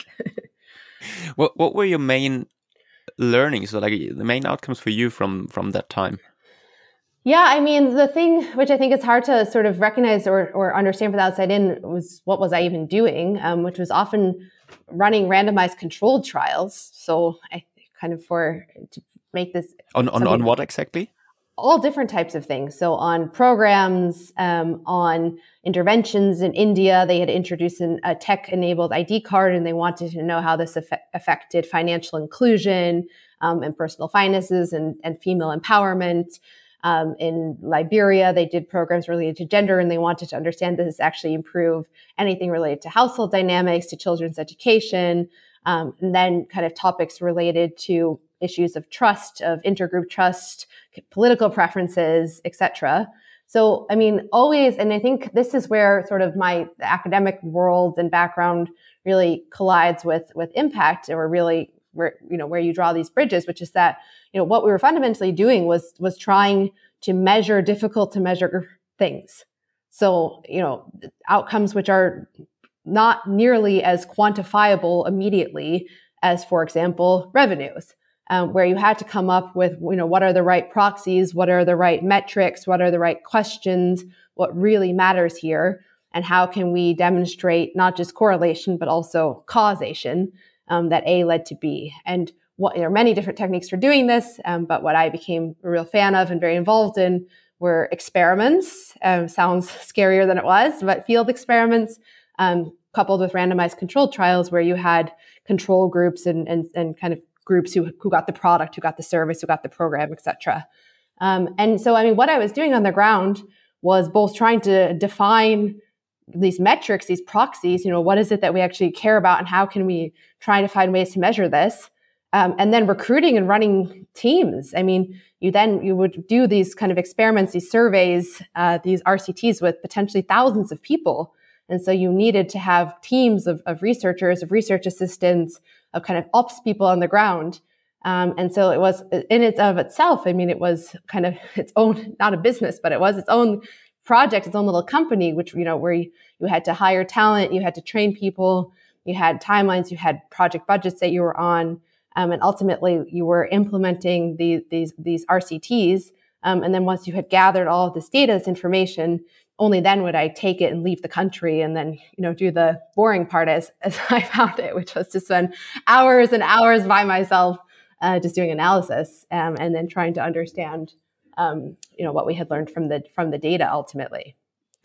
What were your main learnings, or like the main outcomes for you from that time? Yeah, the thing which I think is hard to sort of recognize or understand from the outside in was, what was I even doing, which was often running randomized controlled trials. So I kind of to make this... On what exactly? All different types of things. So on programs, on interventions in India, they had introduced a tech-enabled ID card, and they wanted to know how this affected financial inclusion and personal finances and female empowerment. In Liberia, they did programs related to gender, and they wanted to understand does this actually improve anything related to household dynamics, to children's education, and then kind of topics related to issues of trust, of intergroup trust, political preferences, etc. So, always, and I think this is where sort of my academic world and background really collides with impact, or really where you draw these bridges, which is that, what we were fundamentally doing was trying to measure difficult to measure things. So, outcomes which are not nearly as quantifiable immediately as, for example, revenues. Where you had to come up with, what are the right proxies, what are the right metrics, what are the right questions, what really matters here, and how can we demonstrate not just correlation, but also causation, that A led to B. And there are many different techniques for doing this, but what I became a real fan of and very involved in were experiments. Sounds scarier than it was, but field experiments, coupled with randomized controlled trials where you had control groups and kind of groups who got the product, who got the service, who got the program, etc. And so, what I was doing on the ground was both trying to define these metrics, these proxies, what is it that we actually care about, and how can we try to find ways to measure this? And then recruiting and running teams. You would do these kind of experiments, these surveys, these RCTs with potentially thousands of people. And so you needed to have teams of researchers, of research assistants, of kind of ops people on the ground. And so it was in and of itself, it was kind of its own, not a business, but it was its own project, its own little company, which, where you had to hire talent, you had to train people, you had timelines, you had project budgets that you were on. And ultimately you were implementing these RCTs. And then once you had gathered all of this data, this information, only then would I take it and leave the country and then, do the boring part as I found it, which was to spend hours and hours by myself, just doing analysis, and then trying to understand, what we had learned from the data ultimately.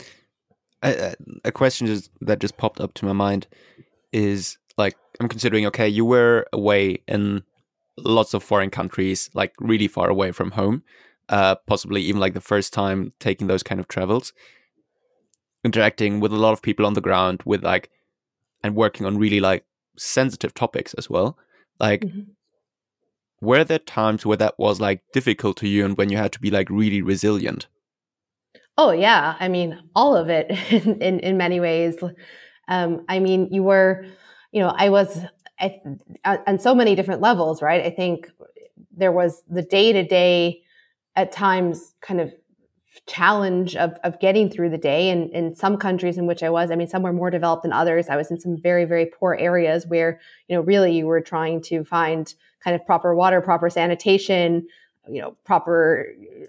A question that just popped up to my mind is, like, I'm considering, okay, you were away in lots of foreign countries, like really far away from home, possibly even like the first time taking those kind of travels, interacting with a lot of people on the ground, with and working on really sensitive topics as well. were there times where that was like difficult to you and when you had to be like really resilient? Oh yeah, I mean all of it in many ways. I mean, I was on so many different levels, right? I think there was the day to day, at times, kind of challenge of getting through the day. And in some countries in which I was, I mean, some were more developed than others. I was in some very, very poor areas where, really you were trying to find kind of proper water, proper sanitation, proper,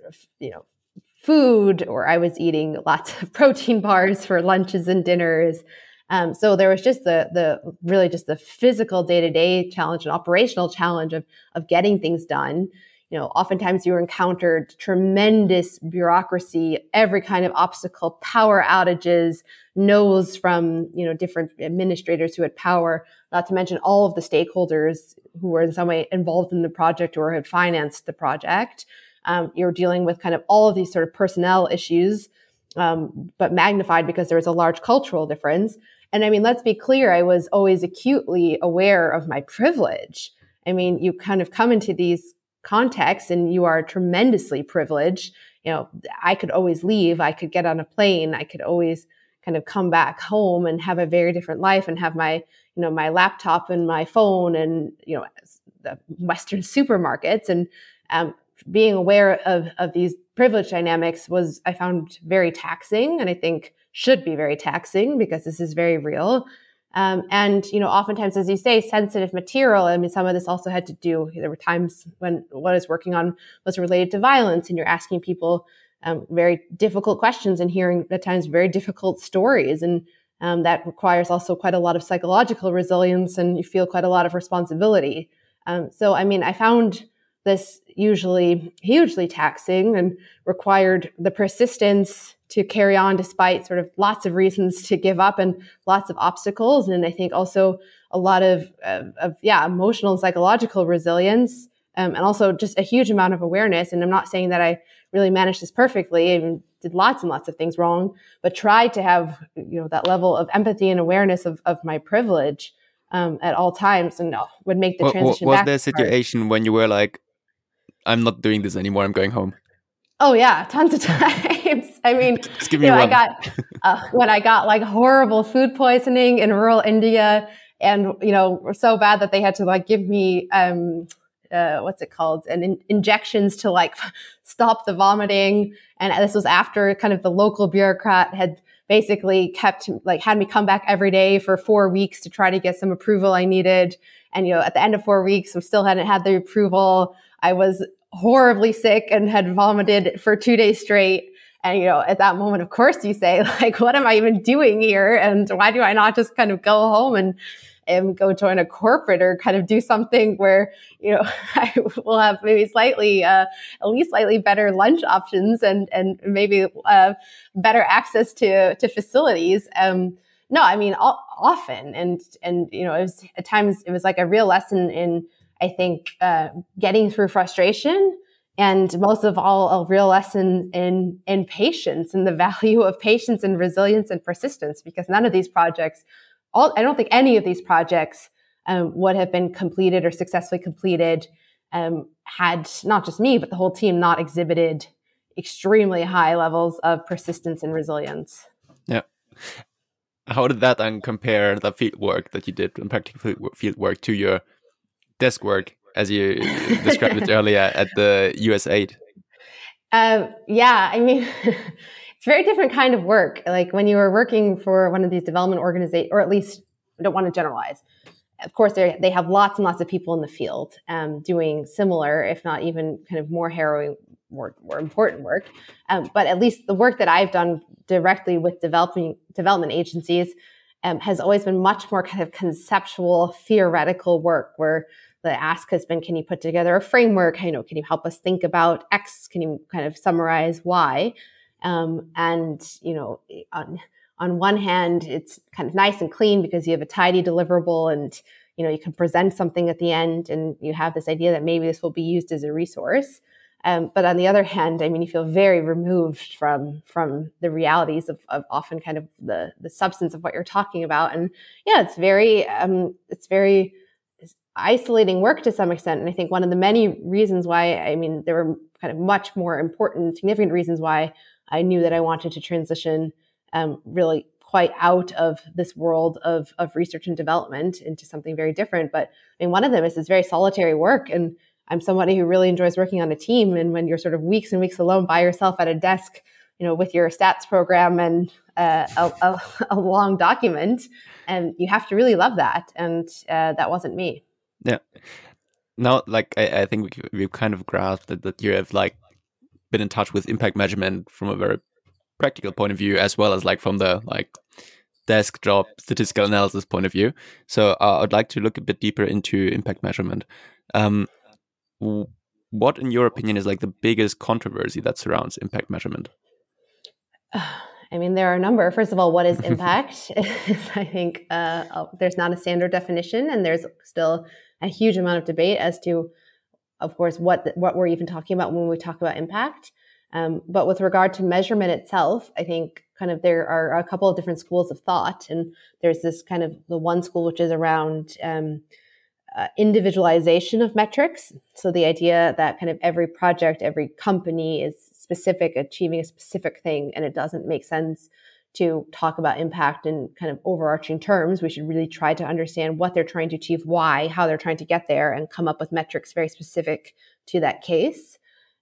food, or I was eating lots of protein bars for lunches and dinners. So there was just really just the physical day-to-day challenge and operational challenge of getting things done. Oftentimes you encountered tremendous bureaucracy, every kind of obstacle, power outages, no's from, different administrators who had power, not to mention all of the stakeholders who were in some way involved in the project or had financed the project. You're dealing with kind of all of these sort of personnel issues, but magnified because there was a large cultural difference. And I mean, let's be clear, I was always acutely aware of my privilege. I mean, you kind of come into these contexts and you are tremendously privileged. I could always leave. I could get on a plane. I could always kind of come back home and have a very different life and have my, my laptop and my phone and, the Western supermarkets. And being aware of these privilege dynamics I found very taxing, and I think should be very taxing because this is very real. And, oftentimes, as you say, sensitive material. I mean, some of this also had to do, there were times when what I was working on was related to violence, and you're asking people very difficult questions and hearing at times very difficult stories. And that requires also quite a lot of psychological resilience, and you feel quite a lot of responsibility. So, I mean, I found this usually hugely taxing and required the persistence to carry on despite sort of lots of reasons to give up and lots of obstacles. And I think also a lot of emotional and psychological resilience, and also just a huge amount of awareness. And I'm not saying that I really managed this perfectly. I did lots and lots of things wrong, but tried to have, that level of empathy and awareness of my privilege at all times, and would make the transition back. Was there a situation when you were like, I'm not doing this anymore, I'm going home? Oh yeah, tons of times. I mean, just give me one. I got when I got like horrible food poisoning in rural India, and so bad that they had to like give me what's it called, injections to like stop the vomiting. And this was after kind of the local bureaucrat had basically had me come back every day for 4 weeks to try to get some approval I needed. And at the end of 4 weeks, I still hadn't had the approval. I was horribly sick and had vomited for 2 days straight. And, at that moment, of course, you say, like, what am I even doing here? And why do I not just kind of go home and go join a corporate or kind of do something where, I will have maybe at least slightly better lunch options and maybe better access to facilities. No, I mean, often. And, it was at times, it was like a real lesson in, I think, getting through frustration, and most of all, a real lesson in patience and the value of patience and resilience and persistence, because none of these projects, I don't think any of these projects would have been completed or successfully completed had not just me, but the whole team not exhibited extremely high levels of persistence and resilience. Yeah. How did that then compare the field work that you did, and practical field work, to your desk work, as you described it earlier at the USAID? Yeah, I mean, it's a very different kind of work. Like when you were working for one of these development organizations, or at least I don't want to generalize. Of course, they have lots and lots of people in the field doing similar, if not even kind of more harrowing, more important work. But at least the work that I've done directly with development agencies has always been much more kind of conceptual, theoretical work, where the ask has been, can you put together a framework? Can you help us think about X? Can you kind of summarize Y? And, on one hand, it's kind of nice and clean because you have a tidy deliverable, and, you can present something at the end, and you have this idea that maybe this will be used as a resource. But on the other hand, I mean, you feel very removed from the realities of often kind of the substance of what you're talking about. And yeah, it's very isolating work to some extent. And I think one of the many reasons why, there were kind of much more important, significant reasons why I knew that I wanted to transition really quite out of this world of research and development into something very different. But one of them is this very solitary work. And I'm somebody who really enjoys working on a team. And when you're sort of weeks and weeks alone by yourself at a desk, with your stats program and a long document, and you have to really love that. And that wasn't me. Yeah. Now, I think we've kind of grasped that you have been in touch with impact measurement from a very practical point of view, as well as from the desk job statistical analysis point of view. So I'd like to look a bit deeper into impact measurement. What, in your opinion, is the biggest controversy that surrounds impact measurement? There are a number. First of all, what is impact? I think there's not a standard definition, and there's still a huge amount of debate as to, of course, what we're even talking about when we talk about impact. But with regard to measurement itself, I think there are a couple of different schools of thought, and there's this kind of the one school which is around individualization of metrics. So the idea that every project, every company is specific, achieving a specific thing, and it doesn't make sense to talk about impact in overarching terms. We should really try to understand what they're trying to achieve, why, how they're trying to get there, and come up with metrics very specific to that case.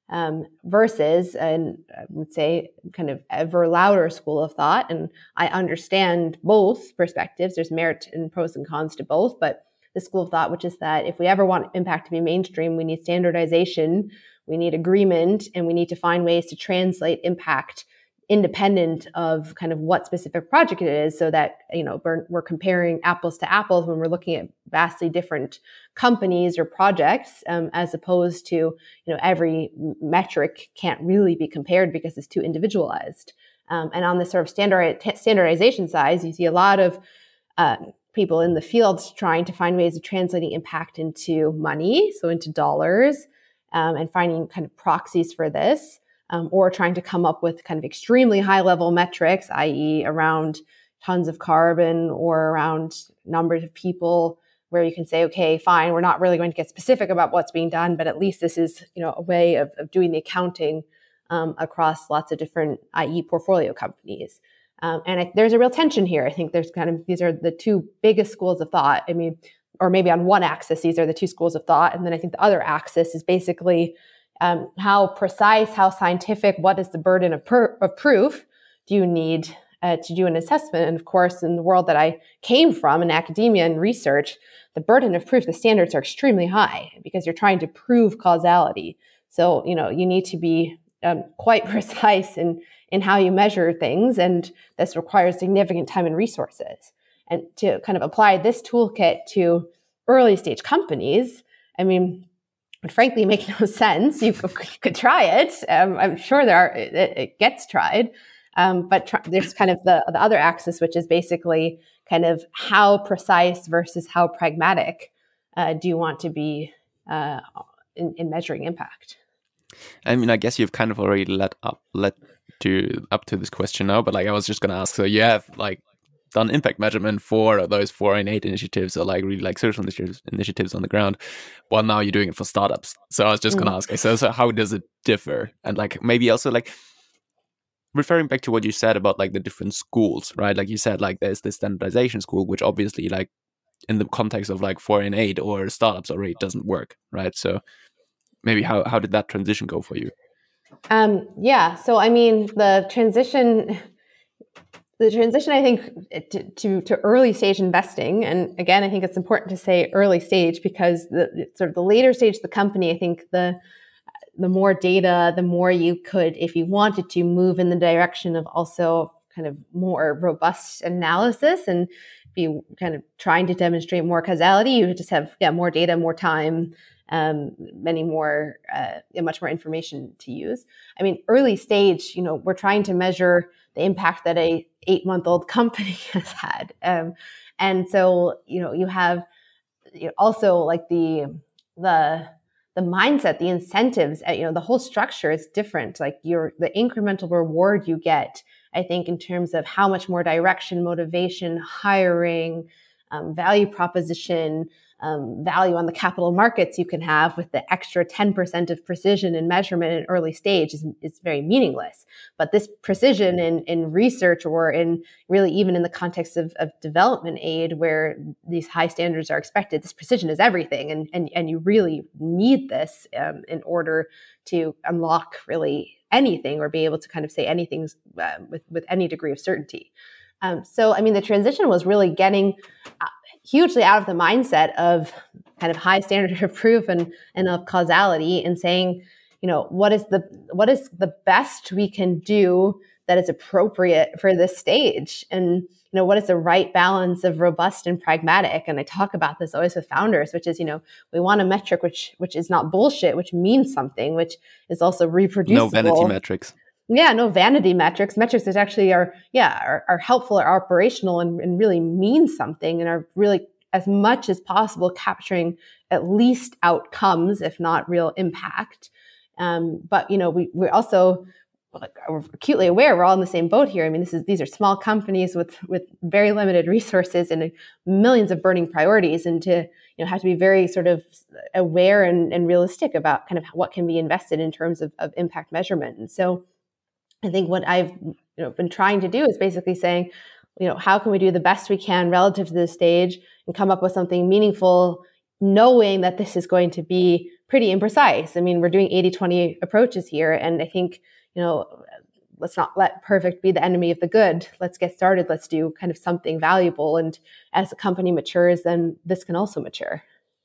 Versus, and I would say ever louder school of thought. And I understand both perspectives. There's merit and pros and cons to both, but the school of thought, which is that if we ever want impact to be mainstream, we need standardization, we need agreement, and we need to find ways to translate impact independent of what specific project it is, so that we're comparing apples to apples when we're looking at vastly different companies or projects, as opposed to every metric can't really be compared because it's too individualized. And on the sort of standardization side, you see a lot of people in the field trying to find ways of translating impact into money, so into dollars, and finding proxies for this, or trying to come up with extremely high level metrics, i.e. around tons of carbon or around numbers of people, where you can say, okay, fine, we're not really going to get specific about what's being done, but at least this is a way of doing the accounting across lots of different, i.e. portfolio companies. And there's a real tension here. I think there's these are the two biggest schools of thought. Or maybe on one axis, these are the two schools of thought. And then I think the other axis is basically how precise, how scientific, what is the burden of proof do you need to do an assessment? And of course, in the world that I came from, in academia and research, the burden of proof, the standards are extremely high because you're trying to prove causality. So, you need to be quite precise in how you measure things, and this requires significant time and resources. And to apply this toolkit to early stage companies, would frankly make no sense. You could try it. I'm sure it gets tried. But there's the other axis, which is basically how precise versus how pragmatic do you want to be in measuring impact? I guess you've already led up to this question now, but I was just going to ask, so you have done impact measurement for those 4in8 initiatives, or really social initiatives on the ground, while now you're doing it for startups. So I was just going to ask, so how does it differ? And maybe also referring back to what you said about the different schools, right? You said there's this standardization school, which obviously in the context of 4in8 or startups already doesn't work, right? So maybe how did that transition go for you? Yeah. So the transition, I think, to early stage investing, and again, I think it's important to say early stage because the later stage of the company, I think the more data, the more you could, if you wanted to, move in the direction of also more robust analysis and be trying to demonstrate more causality. You just have more data, more time, much more information to use. Early stage, we're trying to measure the impact that a 8-month-old company has had. And so, you have also the mindset, the incentives, the whole structure is different. The incremental reward you get, I think, in terms of how much more direction, motivation, hiring, value proposition, value on the capital markets you can have with the extra 10% of precision in measurement in early stage is very meaningless. But this precision in research, or in really even in the context of development aid, where these high standards are expected, this precision is everything. And you really need this in order to unlock really anything, or be able to kind of say anything with any degree of certainty. So, I mean, the transition was really getting hugely out of the mindset of kind of high standard of proof and of causality, and saying, what is the best we can do that is appropriate for this stage, and what is the right balance of robust and pragmatic. And I talk about this always with founders, which is, we want a metric which is not bullshit, which means something, which is also reproducible. No vanity metrics. Yeah, no vanity metrics. Metrics that actually are helpful, are operational, and really mean something, and are really, as much as possible, capturing at least outcomes, if not real impact. But we also are acutely aware we're all in the same boat here. I mean, these are small companies with very limited resources and millions of burning priorities, and to have to be very sort of aware and realistic about kind of what can be invested in terms of impact measurement. And so I think what I've been trying to do is basically saying, how can we do the best we can relative to this stage and come up with something meaningful, knowing that this is going to be pretty imprecise. I mean, we're doing 80-20 approaches here. And I think, let's not let perfect be the enemy of the good. Let's get started. Let's do kind of something valuable. And as the company matures, then this can also mature.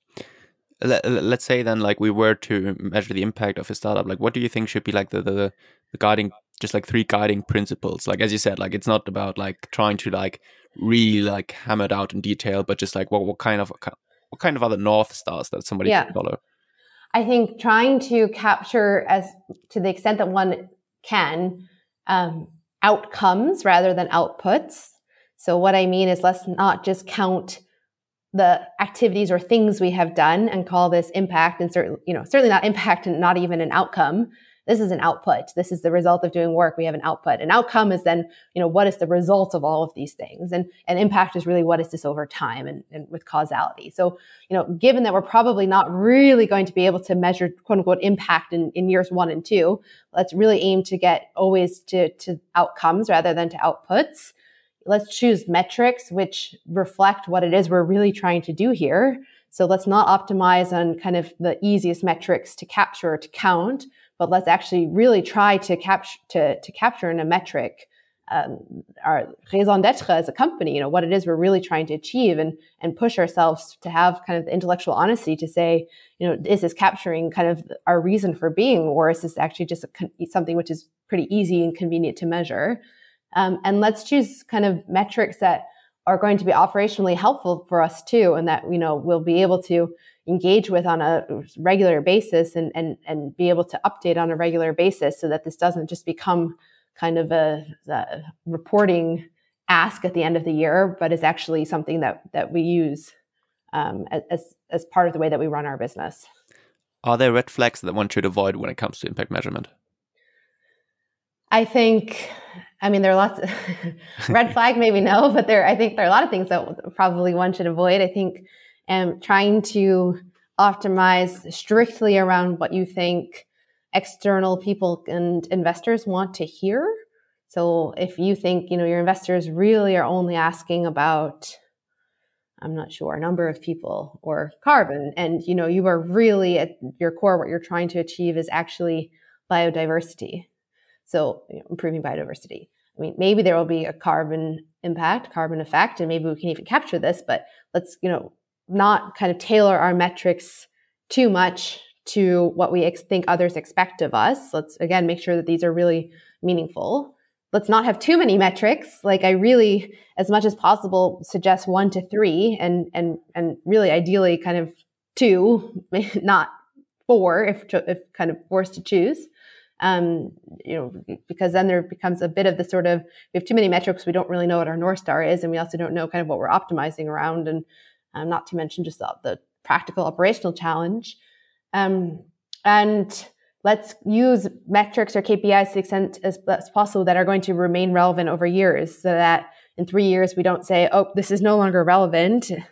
Let's say then, like, we were to measure the impact of a startup, like, what do you think should be like the guiding, just like 3 guiding principles? Like, as you said, like, it's not about like trying to like really like hammer it out in detail, but just like what kind of other North Stars that somebody can follow? I think trying to capture, as to the extent that one can, outcomes rather than outputs. So what I mean is, let's not just count the activities or things we have done and call this impact, and certainly not impact, and not even an outcome. This is an output. This is the result of doing work. We have an output. An outcome is then, what is the result of all of these things? And impact is really, what is this over time, and with causality. So, given that we're probably not really going to be able to measure quote unquote impact in years 1 and 2, let's really aim to get always to outcomes rather than to outputs. Let's choose metrics which reflect what it is we're really trying to do here. So let's not optimize on kind of the easiest metrics to capture or to count, but let's actually really try to capture in a metric our raison d'être as a company, what it is we're really trying to achieve, and push ourselves to have kind of the intellectual honesty to say, is this capturing kind of our reason for being, or is this actually just something which is pretty easy and convenient to measure? And let's choose kind of metrics that are going to be operationally helpful for us too, and that we'll be able to engage with on a regular basis, and be able to update on a regular basis, so that this doesn't just become kind of a reporting ask at the end of the year, but is actually something that we use as part of the way that we run our business. Are there red flags that one should avoid when it comes to impact measurement? I think, there are lots of red flag, maybe no, but I think there are a lot of things that probably one should avoid. I think trying to optimize strictly around what you think external people and investors want to hear. So if you think, your investors really are only asking about, I'm not sure, number of people or carbon, and, you are really at your core, what you're trying to achieve is actually biodiversity. So improving biodiversity. Maybe there will be a carbon impact, carbon effect, and maybe we can even capture this, but let's, not kind of tailor our metrics too much to what we think others expect of us. Let's, again, make sure that these are really meaningful. Let's not have too many metrics. Like, I really, as much as possible, suggest 1 to 3, and really ideally kind of 2, not 4, if kind of forced to choose. Because then there becomes a bit of the sort of, we have too many metrics, we don't really know what our North Star is, and we also don't know kind of what we're optimizing around, and not to mention just the practical operational challenge. And let's use metrics or KPIs to the extent as possible that are going to remain relevant over years, so that in 3 years we don't say, oh, this is no longer relevant.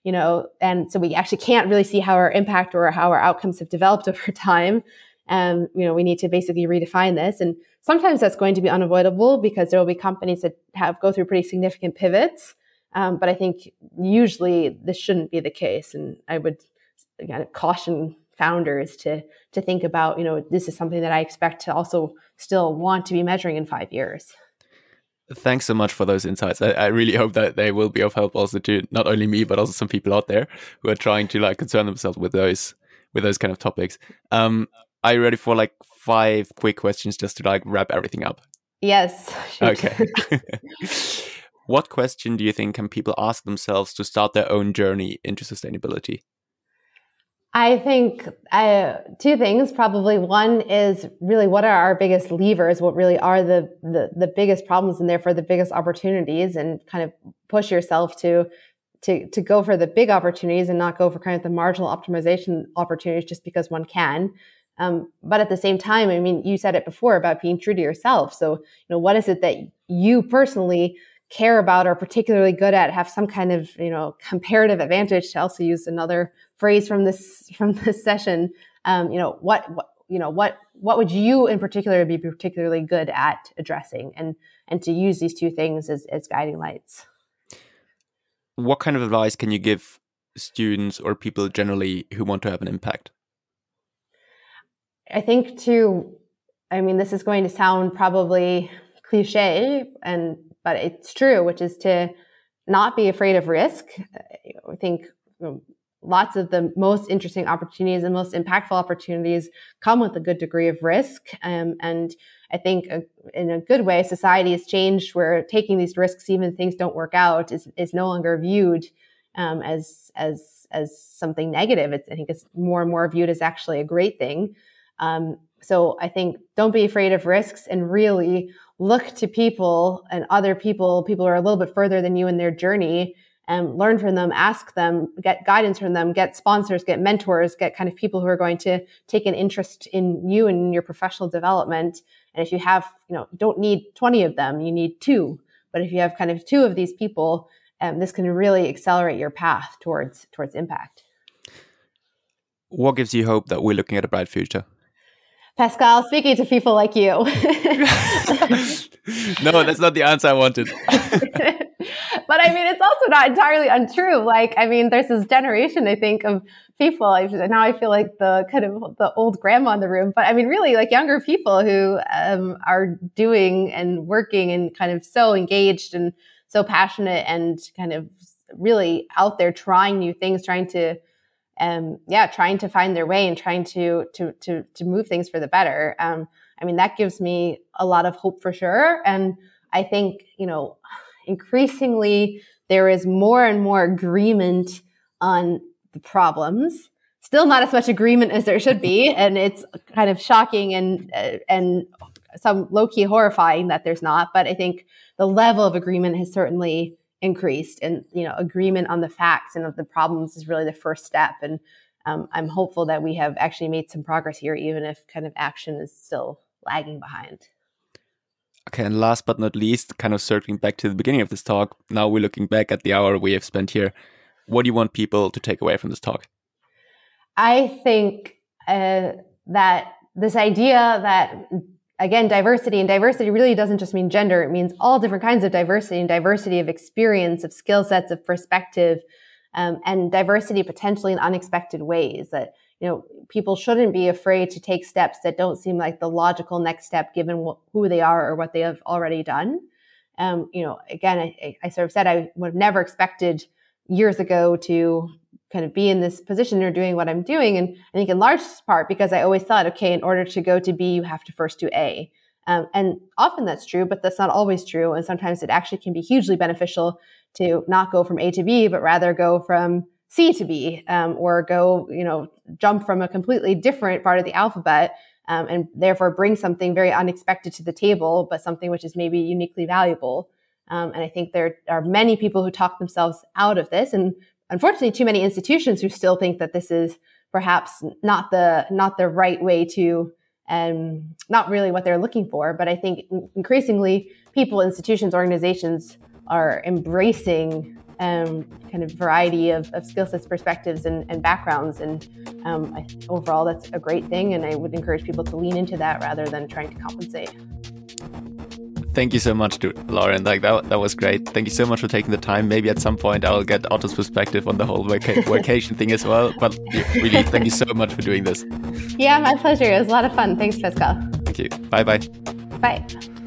and so we actually can't really see how our impact or how our outcomes have developed over time. We need to basically redefine this. And sometimes that's going to be unavoidable because there will be companies that go through pretty significant pivots. But I think usually this shouldn't be the case. And I would again caution founders to think about, this is something that I expect to also still want to be measuring in 5 years. Thanks so much for those insights. I really hope that they will be of help also to not only me, but also some people out there who are trying to concern themselves with those kind of topics. Are you ready for 5 quick questions just to wrap everything up? Yes. Shoot. Okay. What question do you think can people ask themselves to start their own journey into sustainability? I think 2 things. Probably one is really what are our biggest levers? What really are the biggest problems and therefore the biggest opportunities, and kind of push yourself to go for the big opportunities and not go for kind of the marginal optimization opportunities just because one can. But at the same time, I mean, you said it before about being true to yourself. So, what is it that you personally care about or particularly good at, have some kind of, comparative advantage, to also use another phrase from this session. What would you in particular be particularly good at addressing, and to use these 2 things as guiding lights. What kind of advice can you give students or people generally who want to have an impact? I think this is going to sound probably cliche, but it's true, which is to not be afraid of risk. I think lots of the most interesting opportunities and most impactful opportunities come with a good degree of risk. And I think in a good way, society has changed where taking these risks, even if things don't work out, is no longer viewed as something negative. I think it's more and more viewed as actually a great thing. So I think don't be afraid of risks, and really look to people and other people who are a little bit further than you in their journey, and learn from them, ask them, get guidance from them, get sponsors, get mentors, get kind of people who are going to take an interest in you and in your professional development. And if you have, you don't need 20 of them, you need 2. But if you have kind of 2 of these people, this can really accelerate your path towards impact. What gives you hope that we're looking at a bright future? Pascal, speaking to people like you. No, that's not the answer I wanted. But it's also not entirely untrue. There's this generation, I think, of people. Now I feel like the kind of the old grandma in the room. But really, younger people who are doing and working and kind of so engaged and so passionate and kind of really out there trying new things, trying to find their way and trying to move things for the better. That gives me a lot of hope for sure. And I think, increasingly there is more and more agreement on the problems. Still not as much agreement as there should be. And it's kind of shocking and some low-key horrifying that there's not. But I think the level of agreement has certainly increased, and agreement on the facts and of the problems is really the first step. And I'm hopeful that we have actually made some progress here, even if kind of action is still lagging behind. Okay, and last but not least, kind of circling back to the beginning of this talk, now we're looking back at the hour we have spent here. What do you want people to take away from this talk? I think that this idea that, again, diversity really doesn't just mean gender. It means all different kinds of diversity, and diversity of experience, of skill sets, of perspective, and diversity potentially in unexpected ways. That, people shouldn't be afraid to take steps that don't seem like the logical next step given who they are or what they have already done. Again, I sort of said I would have never expected years ago to kind of be in this position or doing what I'm doing. And I think in large part because I always thought, okay, in order to go to B, you have to first do A. And often that's true, but that's not always true. And sometimes it actually can be hugely beneficial to not go from A to B, but rather go from C to B, or go, jump from a completely different part of the alphabet, and therefore bring something very unexpected to the table, but something which is maybe uniquely valuable. And I think there are many people who talk themselves out of this, and unfortunately too many institutions who still think that this is perhaps not the right way to, not really what they're looking for. But I think increasingly people, institutions, organizations are embracing kind of variety of skill sets, perspectives, and backgrounds. And overall, that's a great thing. And I would encourage people to lean into that rather than trying to compensate. Thank you so much, Lauren. Like that was great. Thank you so much for taking the time. Maybe at some point I'll get Otto's perspective on the whole vacation thing as well. But really, thank you so much for doing this. Yeah, my pleasure. It was a lot of fun. Thanks, Pascal. Thank you. Bye-bye. Bye.